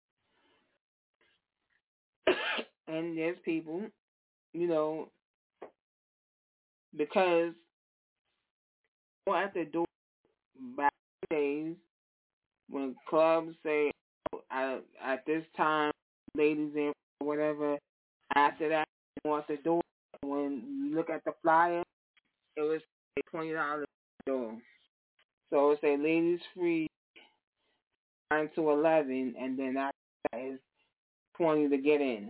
And there's people, because at the door back in the days when clubs say at this time, ladies in whatever, after that, at the door, when you look at the flyer, it was $20 at the door. So it say ladies free 9 to 11, and then after that is 20 to get in.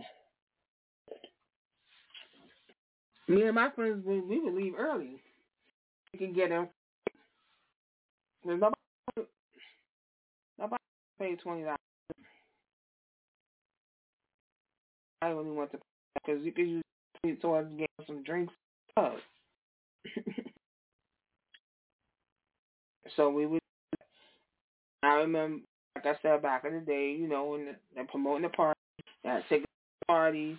Me and my friends, we would leave early. We can get in. There's nobody paid $20. I only want to because you could use it towards getting some drinks. So we would. I remember, like I said back in the day, when they're promoting the party, taking parties.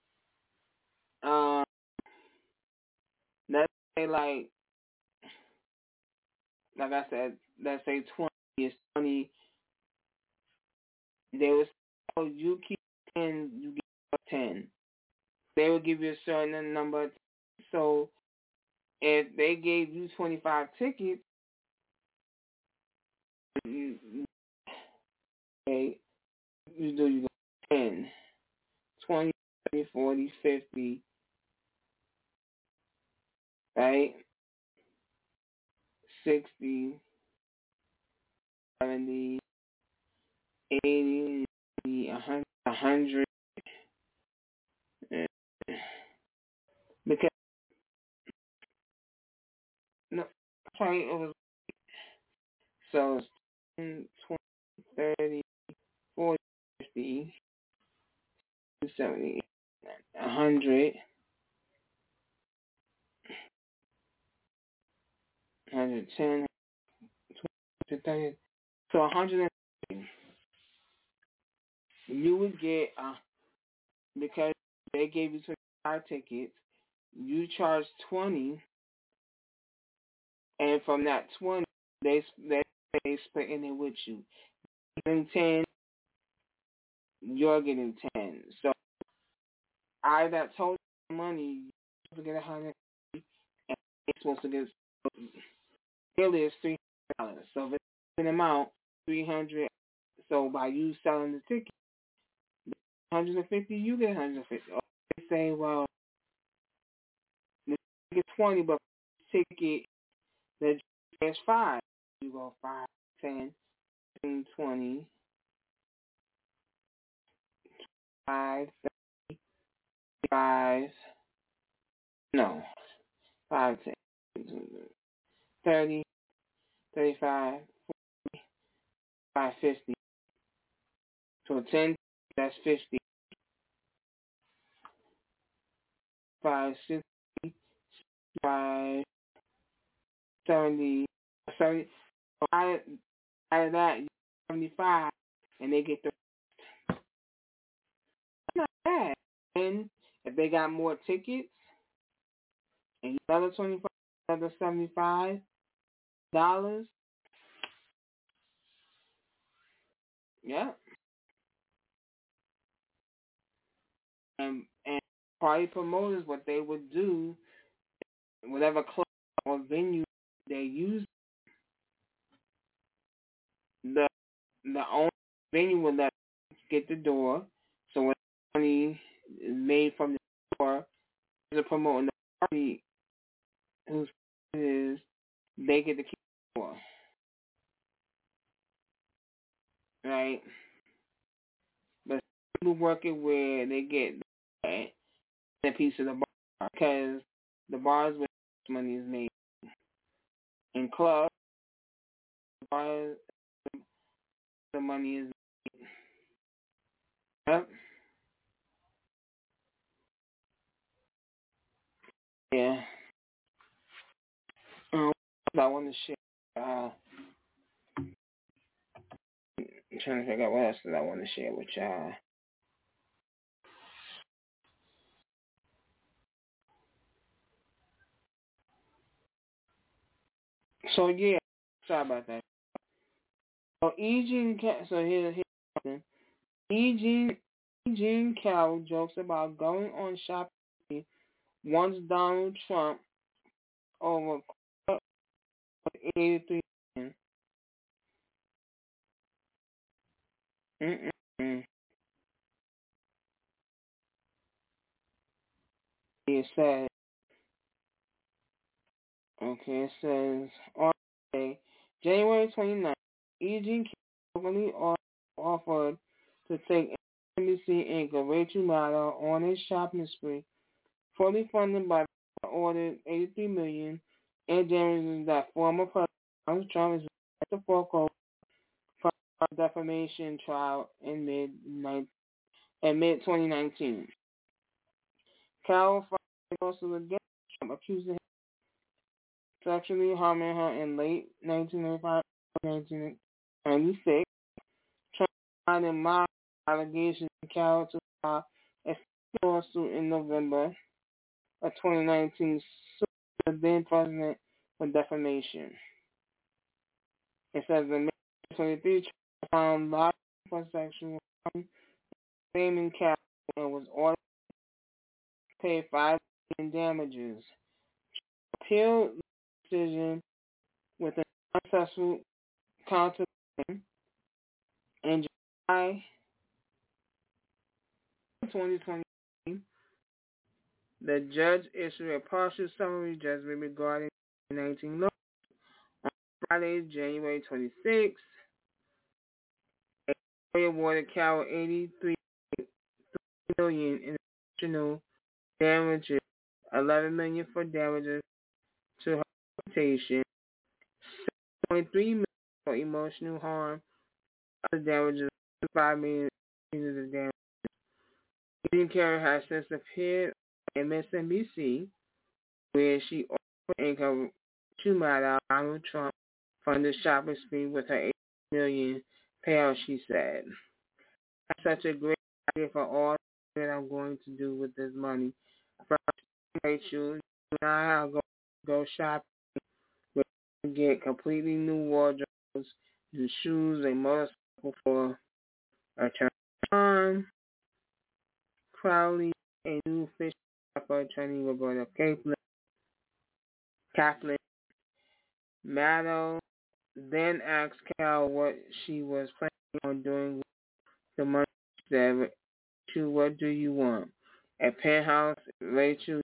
Let's say like I said, let's say 20 is 20. They would say, you keep 10, you get 10. They would give you a certain number. So if they gave you 25 tickets, you go 10, 20, 30, 40, 50, right? 60, 70, 80, 100. Because, no, sorry, it was, so it's 10, 20, 30, 40, 50, 70, 100, 110, 20, 30. So 100, you would get, because they gave you 25 tickets, you charge 20, and from that 20, they splitting it with you. Getting 10, you're getting 10. So I that total money, you're supposed to get 100, and you're supposed to get really it's $300. So if it's an amount, 300. So by you selling the ticket, 150, you get 150. Or they say, well, the ticket 20, but the ticket that is 5. You go 5, 10, 15, 20, 5, 5, no, 5, 10, 30, 35, 5, 50. So 10, that's 50. 5, 60, 5, 70, 70. So out of that, 75, and they get the. That's not bad. And if they got more tickets, and another 25, another $75, yeah. And party promoters, what they would do, whatever club or venue they use, the owner venue will let get the door. So when money is made from the door, the promoting the party whose is they get to keep the door, right? But people work it where they get a piece of the bar because the bars where money is made. In clubs, bars, the money is made. Yep. Yeah. I want to share. I'm trying to figure out what else that I want to share with y'all. So yeah, sorry about that. So here's something. Eugene Carroll jokes about going on shopping once Donald Trump over 83 million. Mm-mm. It says, okay, it says on January 29th, Eugene Carroll openly offered to take NBC Inc. Rachel Maddow on his shopping spree, fully funded by the ordered $83 million in damages that former President Donald Trump is at the foreclosure for a defamation trial in mid-2019. Carroll filed a lawsuit against Trump, accusing him of sexually harming her in late 1995 and 1996. Trump filed in mild allegations and Carroll to file a lawsuit in November of 2019 sued the then president for defamation. It says in May 23, Trump found liable for sexual harm, faming Carroll, and was ordered to pay $5 million damages. Appealed the decision with an unsuccessful counterclaim in July 2020. The judge issued a partial summary judgment regarding 2019 law. On Friday, January 26th, a jury awarded Carroll $83 million in additional damages, $11 million for damages to her reputation, $7.3 million for emotional harm, other damages, $5 million of damage. Eugene Carroll has since appeared on MSNBC, where she offered income to Donald Trump funded shopping spree with her $8 million payout, she said. That's such a great idea for all that I'm going to do with this money. First, Rachel, you and I are going to go shopping. We're going to get completely new wardrobes, new shoes, a motorcycle for a turn. Crowley, a new fish for attorney Roberta Kaplan, Maddow, then asked Cal what she was planning on doing with the money. She said, Rachel, what do you want? A penthouse? Rachel,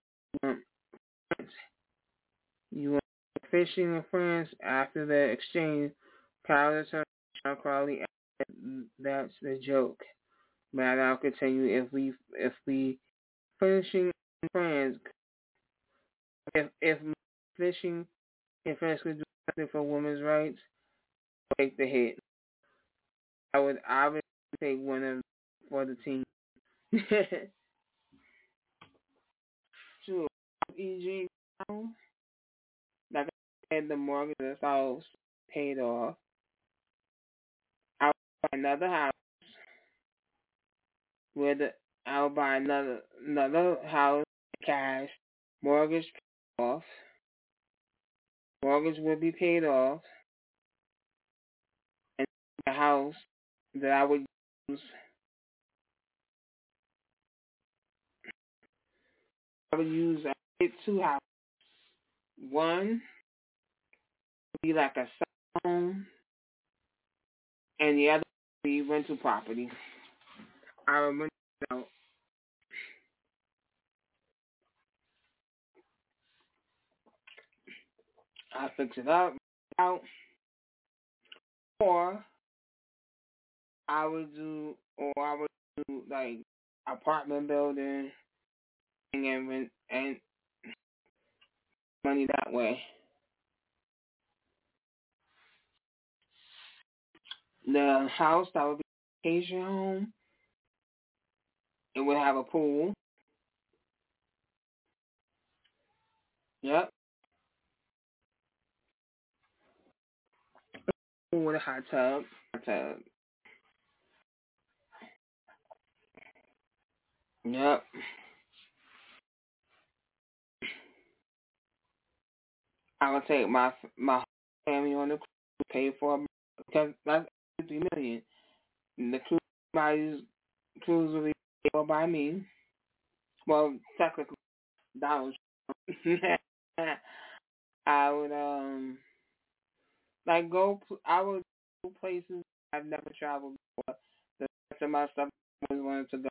you want fishing in France? After the exchange, Cal returned to Sean Crowley. That's the joke. But I'll continue. If we finishing in France, if fishing in France could do something for women's rights, take the hit. I would obviously take one of for the team. Sure. E.G. Like I said, the mortgage is all paid off. I'll buy another house I'll buy another house cash. Mortgage paid off. Mortgage will be paid off. And the house that use I would use two houses. One would be like a home, and the other would be rental property. I remember out. I fix it up out, or I would do like apartment building and rent and money that way. The house that would be a vacation home. It would have a pool. Yep. Pool with a hot tub. Yep. I would take my family on the cruise, pay for it, because that's $50 million. The cruise will be paid for by me. Well, technically, Donald Trump. I would I would go places I've never traveled before. The rest of my stuff I always wanted to go.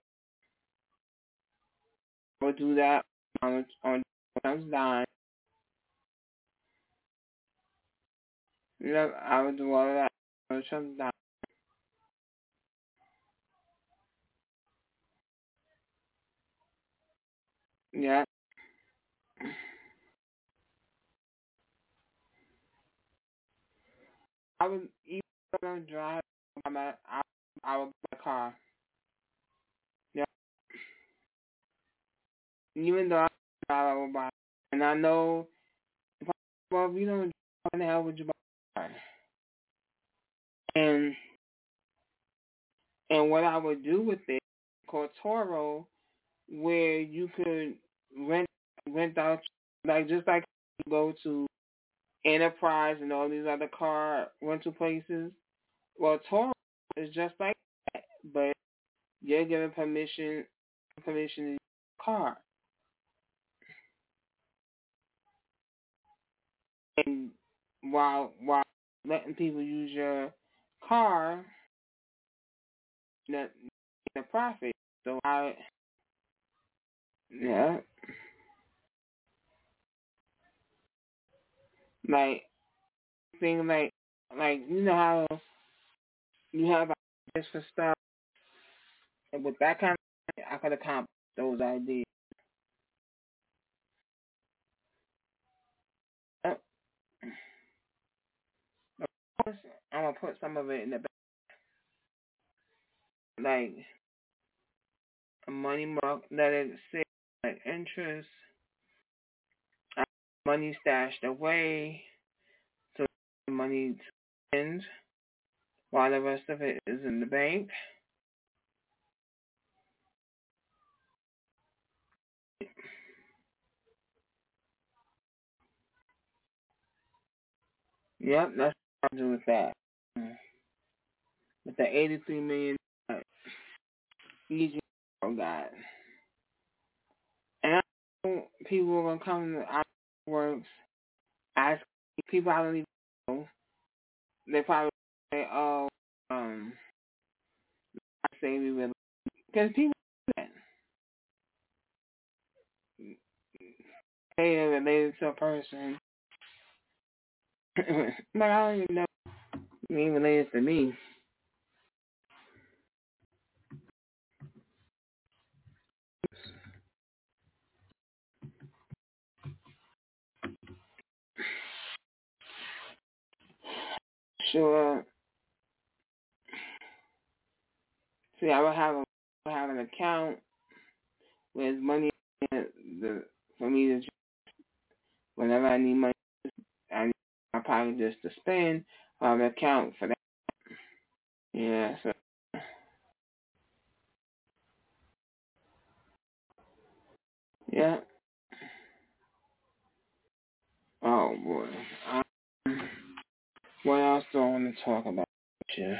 I would do that on Trump's dime. Yep, I would do all of that on Trump's dime. Yeah. I would even drive. I would buy a car. Yeah. Even though I drive, I would buy. And I know, if you don't drive, why the hell would you buy a car? And what I would do with it, called Toro, where you could rent out, like just like you go to Enterprise and all these other car rental places. Well, Toro is just like that, but you're given permission to use your car. And while letting people use your car, that the profit. So yeah, like thing like you know how you have ideas for stuff, and with that kind of I could accomplish those ideas. Of course, I'm gonna put some of it in the back, like a money mark, let it sit like interest, money stashed away, so the money spends while the rest of it is in the bank. Yep, that's what I do with that. With the 83 million easy got. And I know people are gonna come to our works, ask people I don't even know, they probably say, "Oh, I say we will," because people do that. They are related to a person, but I don't even know if they related to me. Sure. See, I would have an account with money in for me to whenever I need money, I need my pocket just to spend. I have an account for that. Yeah. So yeah. Oh boy. What else do I want to talk about here?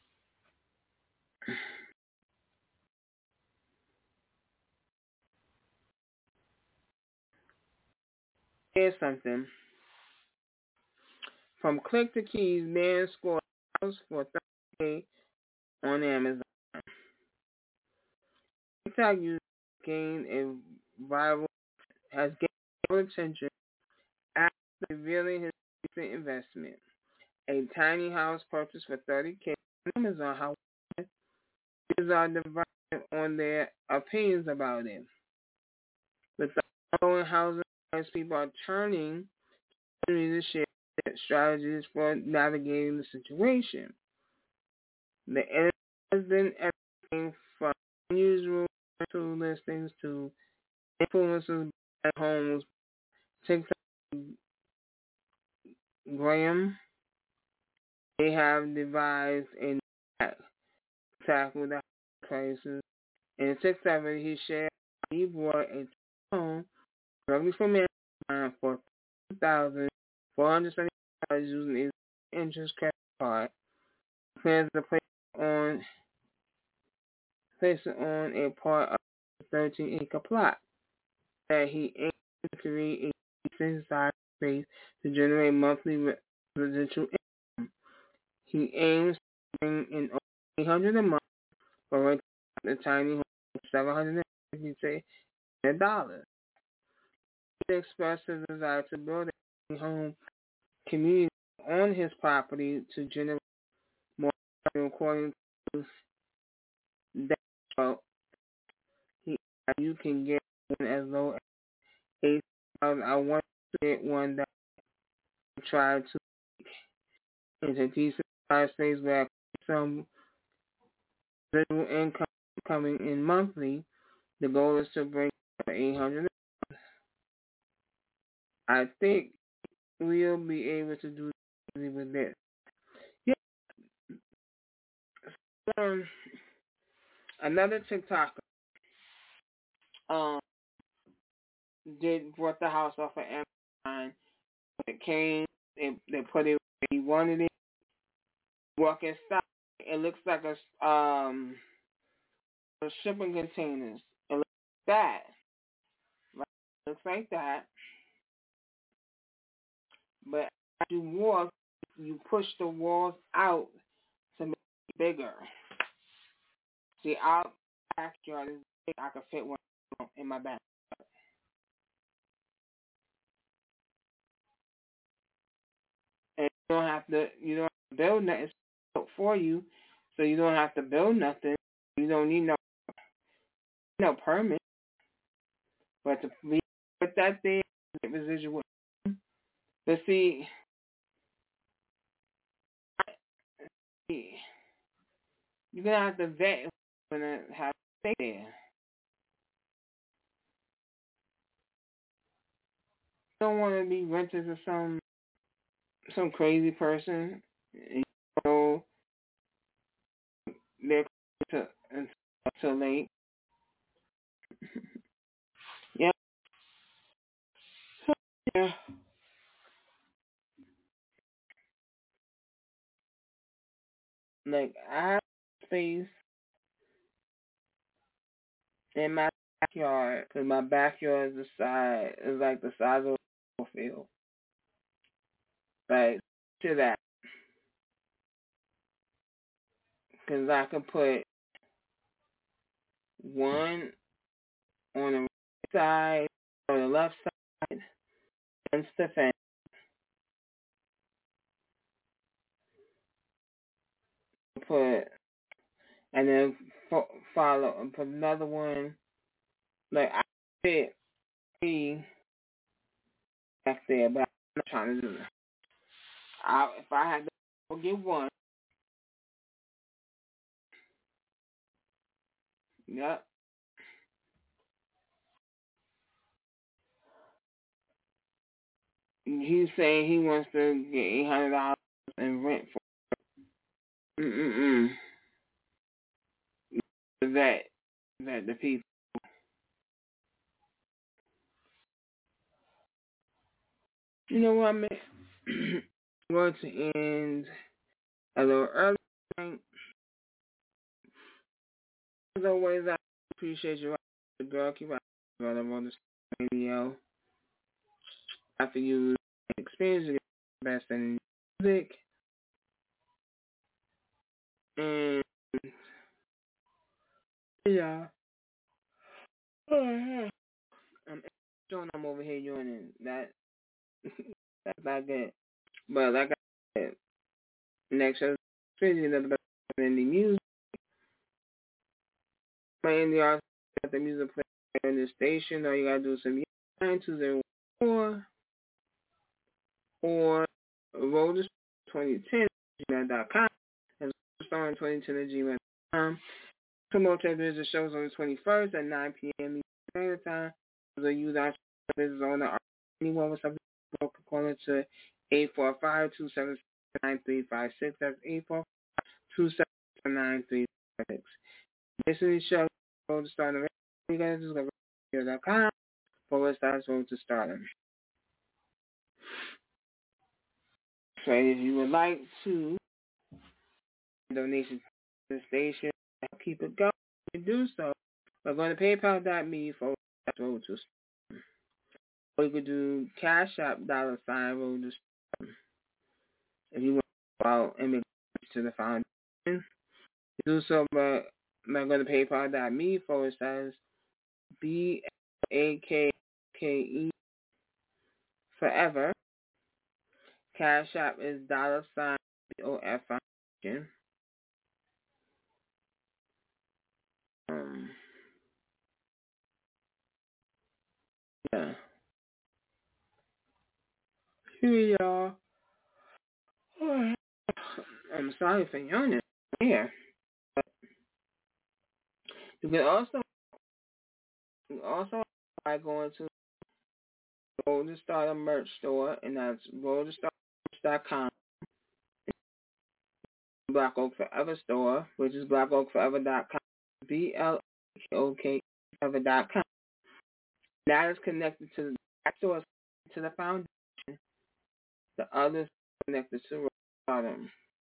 Here's something. From Click to Keys, man scored house for $30K on Amazon. TikTok user gained a viral has gained viral attention after revealing his recent investment. A tiny house purchased for $30K on Amazon. However, users are divided on their opinions about it. With the ongoing housing crisis, people are turning to share strategies for navigating the situation. The internet has been everything from unusual rental listings to influencers at homes. TikTok, Graham, they have devised a tackle the crisis. In TikTok, he shared he bought a home directly from Amazon for $1,470 using his interest credit card. He plans to place it on a part of the 13-acre plot that he aims to create a decent-sized space to generate monthly residential income. He aims to bring in over $800 a month for renting the tiny home for $750. He expressed his desire to build a home community on his property to generate more revenue. According to that, you can get one as low as $8,000. I want to get one that I try to into a decent size space where some residual income coming in monthly. The goal is to bring $800. I think we'll be able to do with this. Yeah. Another TikToker brought the house off of Amazon. It came, they put it where he wanted it. Walk inside, it looks like a shipping containers. It looks like that. Right? It looks like that. But as you walk, you push the walls out to make it bigger. See, our backyard is big. I could fit one in my backyard. And you don't have to build nothing. It's built for you, so you don't have to build nothing. You don't need no permit. But to put that there, get residual. But see, you're gonna have to vet if you're gonna have to stay there. You don't want to be rented to some crazy person. You know they're until late. Yeah. Yeah. Like I have space in my backyard because my backyard is like the size of a field. Like to that. because I could put one on the right side or the left side against the fence. Put and then follow and put another one like I fit three back there, but I'm not trying to do that. If I had to get one, yep. He's saying he wants to get $800 in rent for that the people. You know what I mean? Going to end a little early. As always, I appreciate you. The girl, keep on the radio. After you experience the best in music. And yeah. I'm over here yawning. That's not good. But like I said, next show is another best in the music. Playing the artist at the music player in the station. All you gotta do is send me 9204 or roll the 2010 gmail.com and starring 2010 at gmail.com. Promote television shows on the 21st at 9 p.m. Standard Time. So you that is on the anyone with something call it to 845-277-9356. That's 845-277-9356. This is the show. Go to start the you guys just go to radio.com /road to stardom. So if you would like to donation to the station, keep it going, you do so. We're going to PayPal.me /road to stardom. Or you could do Cash App $road to stardom. If you want to go out and make to the foundation, you do so by going to PayPal.me /BAKKE forever. Cash App is $BOF Foundation. Yeah. Here we are. I'm sorry for yawning here. You can also by going to Road to Stardom merch store, and that's roadtostarmerch.com. Black Oak Forever store, which is blackoakforever.com. BLAOK That is connected to the store, to the foundation. The others connected to Road to Stardom.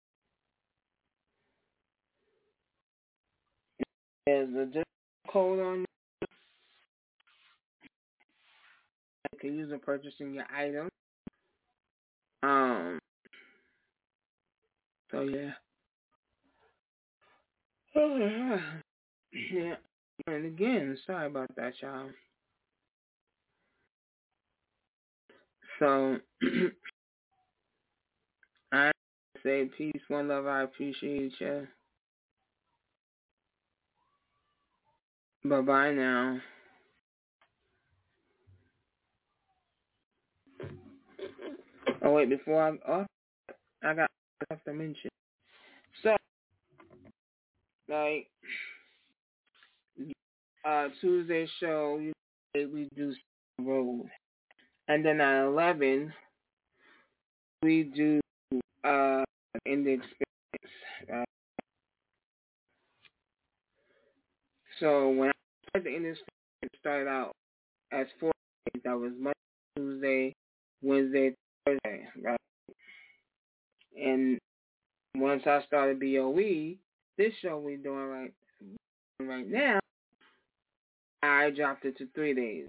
There's a discount code on you can use in purchasing your item. So yeah. Yeah. And again, sorry about that, y'all. So I say peace, one love, I appreciate you. Bye-bye now. Oh, wait, before I got stuff to mention. So, like, Tuesday show, we do Road. And then at 11, we do in the experience. So when I started the industry, it started out as 4 days. That was Monday, Tuesday, Wednesday, Thursday, right? And once I started BOE, this show we're doing right now, I dropped it to 3 days.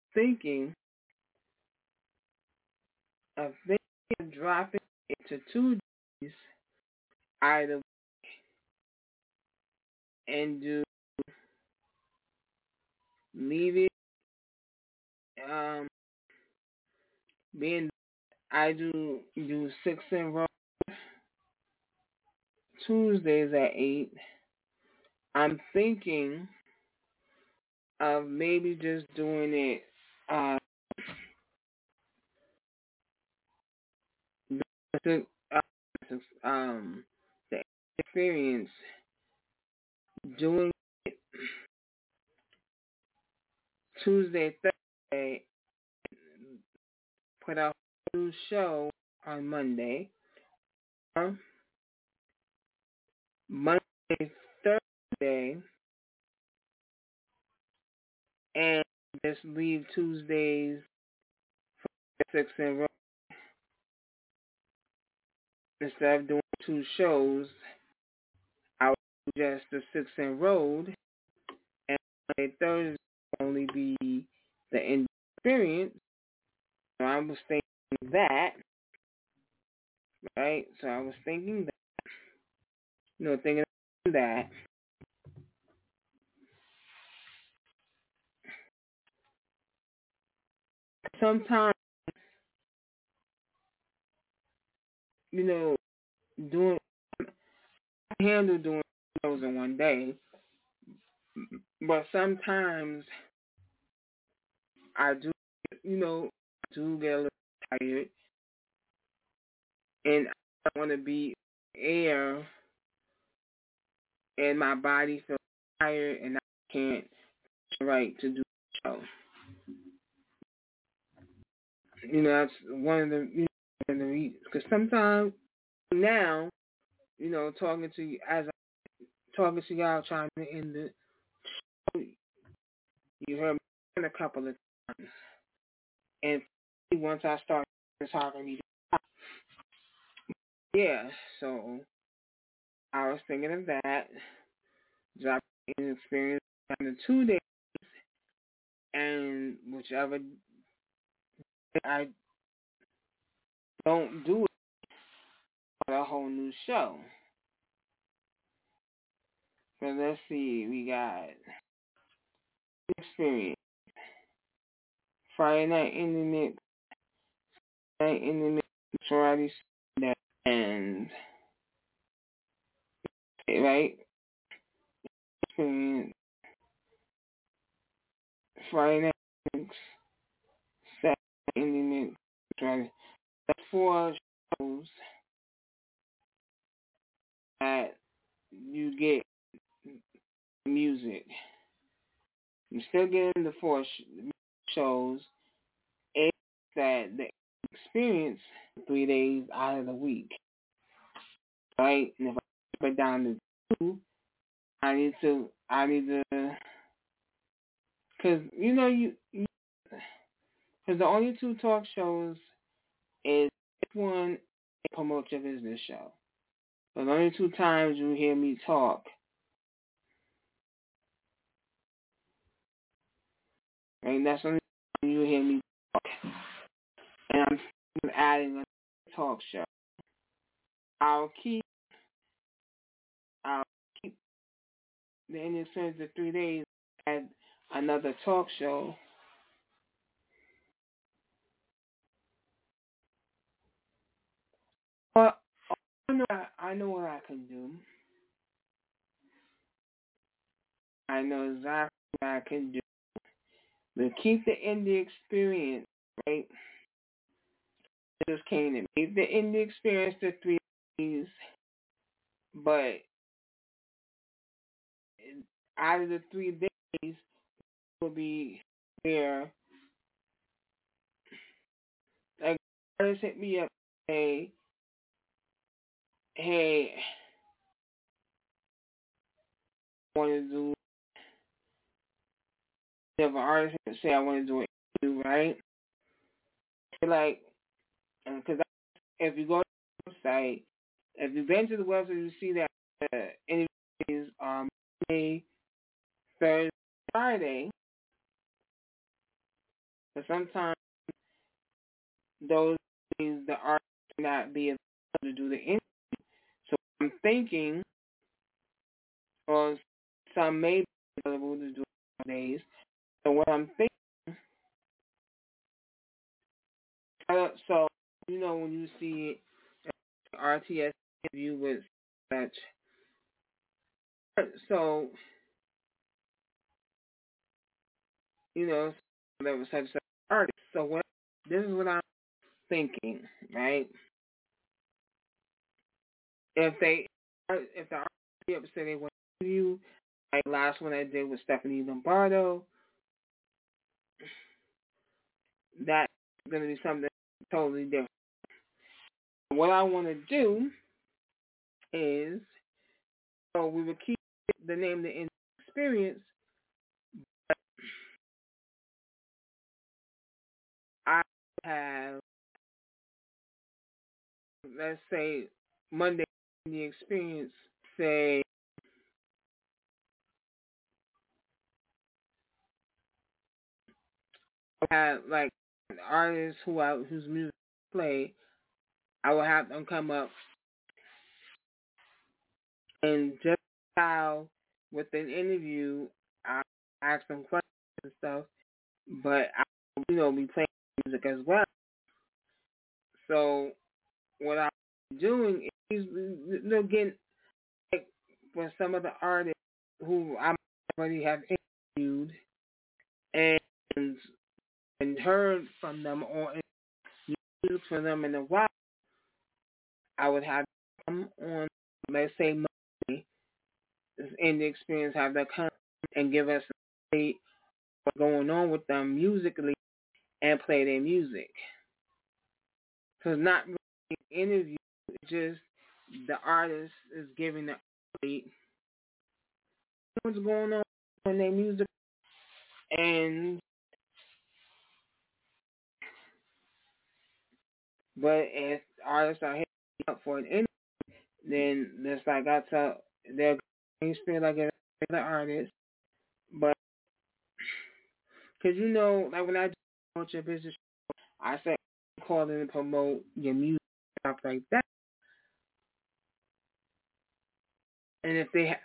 Of dropping it to 2 days either and leave it. Being I do 6 and roll Tuesdays at 8. I'm thinking of maybe just doing it the, the experience doing it Tuesday, Thursday, put out a new show on Monday, or Monday, Thursday, and just leave Tuesdays for 6 in a row. Instead of doing 2 shows, I would do just the 6 in road, and Monday, Thursday will only be the end experience. So I was thinking that, right? So I was thinking that, thinking that. Sometimes, doing handle doing shows in one day, but sometimes I do, do get a little tired, and I don't want to be air, and my body feels tired, and I can't right to do the show. That's one of the reasons. Because sometimes now, talking to you as I'm talking to y'all, trying to end the show, you heard me a couple of times, and once I start talking, yeah. So I was thinking of that. Dropping an experience on the 2 days, and whichever I don't do it for a whole new show. So let's see, we got experience. Friday night in the mix, night in the mix, Friday, Saturday, and right? Experience. Friday night mix, Saturday in the mix, Friday. That's 4 shows that you get music. I'm still getting the 4 shows. It's that the experience 3 days out of the week, right? And if I put it down to 2, I need to, because because the only 2 talk shows is one and promote your business show. So the only 2 times you hear me talk, right? That's the only time you hear me talk. And I'm adding a talk show. I'll keep the ending experience of 3 days at another talk show. But I know what I can do. I know exactly what I can do. But keep the indie experience, right? Just came in. Keep the indie experience to 3 days, but out of the 3 days will be where like artists hit me up, say, hey, I want to do. If an artist say I want to do an interview, right? Like, because if you go to the website, if you've been to the website, you see that interviews are Monday, Thursday, Friday. But sometimes those days the artist cannot be able to do the interview. So I'm thinking, or some may be available to do nowadays. So what I'm thinking, so when you see it, RTS interview with such, so there was such artist. So this is what I'm thinking, right? If the artist say they want to interview, like last one I did with Stephanie Lombardo, that's going to be something totally different. What I want to do is, we would keep the name The Experience, but I have, let's say, Monday The Experience, say, I have like artists whose music I play, I will have them come up and just how with an interview, I ask them questions and stuff, but I will, be playing music as well. So what I'm doing is, getting like for some of the artists who I already have interviewed and heard from them or music for them in a while, I would have them on, let's say, Monday, in the experience, have them come and give us a update what's going on with them musically and play their music. Because not really an interview, it's just the artist is giving the update what's going on in their music. And but if artists are hitting up for an interview, then it's like I tell, they're going to feel like an artist. But because like when I promote your business, I say call in and promote your music, stuff like that. And if they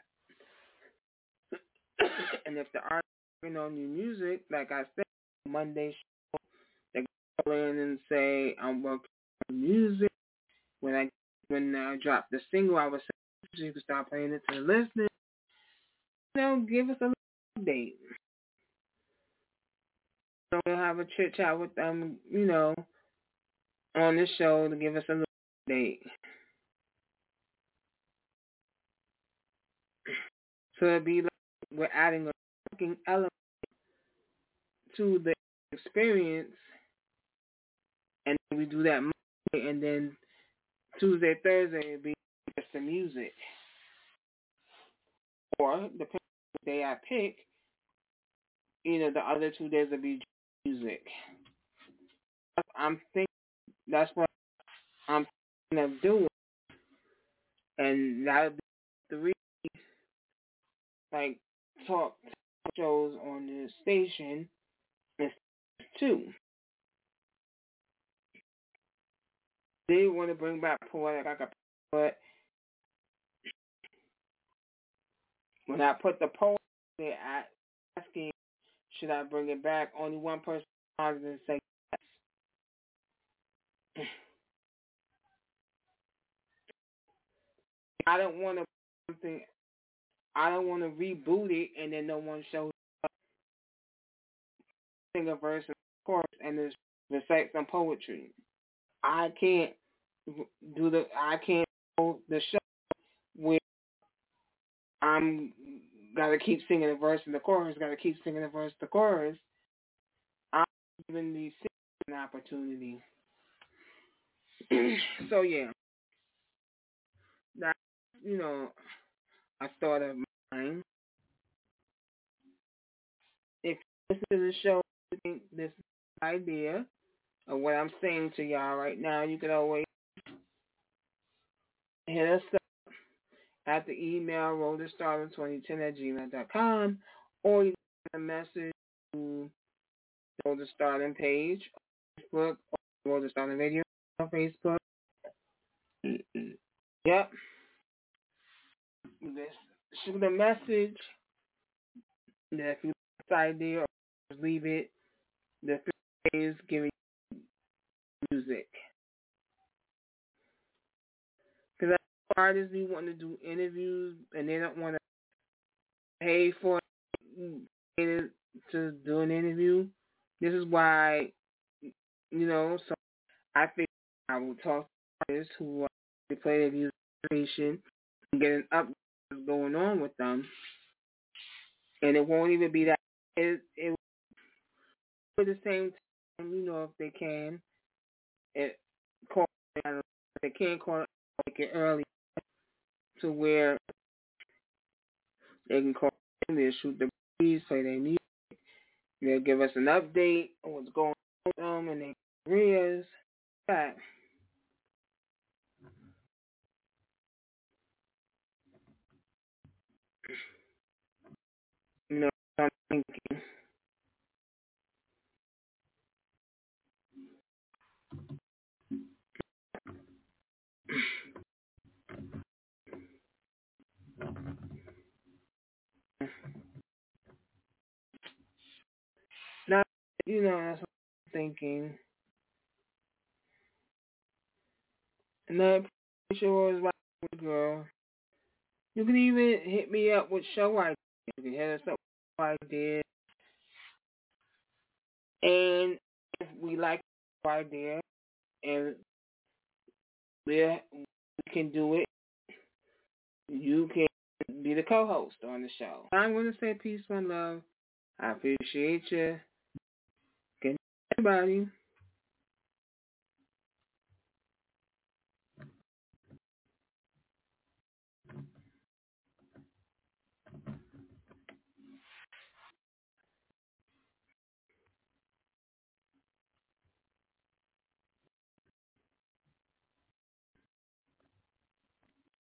and if the artist is on new music, like I said, Monday show, they call in and say I'm working on music. When I drop the single, I was saying you can start playing it to the listeners. Give us a little update. So we'll have a chit chat with them, on the show to give us a little update. So it'll be like we're adding a cooking element to the experience, and we do that Monday, and then Tuesday, Thursday it'll be just the music. Or depending on the day I pick, the other 2 days will be music. That's what I'm thinking of doing, and that'll be 3 like talk shows on the station instead of 2. They want to bring back poetic, but when I put the poem there, asking should I bring it back, only one person responded and said yes. I don't want to reboot it and then no one shows up, sing a verse and chorus and just recite some poetry. I can't do the show where I'm gotta keep singing the verse and the chorus, gotta keep singing the verse, the chorus. I'm giving these singers an opportunity. So yeah, that's a thought of mine. If you listen to the show, you think this idea of what I'm saying to y'all right now, you can always hit us up at the email rollthestarter2010@gmail.com, or you can send a message to Roll the Starting page on Facebook, or Roll the Starting Radio on Facebook. Yep. Shoot a message that if you like this idea or just leave it, the 3 days giving music. Because artists be wanting to do interviews and they don't want to pay for it to do an interview. This is why, so I think I will talk to artists who play their music station and get an update what's going on with them. And it won't even be that. It will be the same time, if they can. It call if they can't call it early to where they can call in there, shoot the breeze, play their music. They'll give us an update on what's going on with them and their careers. That. I'm thinking. Now, that's what I'm thinking. And I'm pretty sure it's right, girl. You can even hit me up with show ideas. You can hit us up with ideas. And if we like the idea and we can do it, you can be the co-host on the show. I'm going to say peace and love. I appreciate you. Good night, everybody.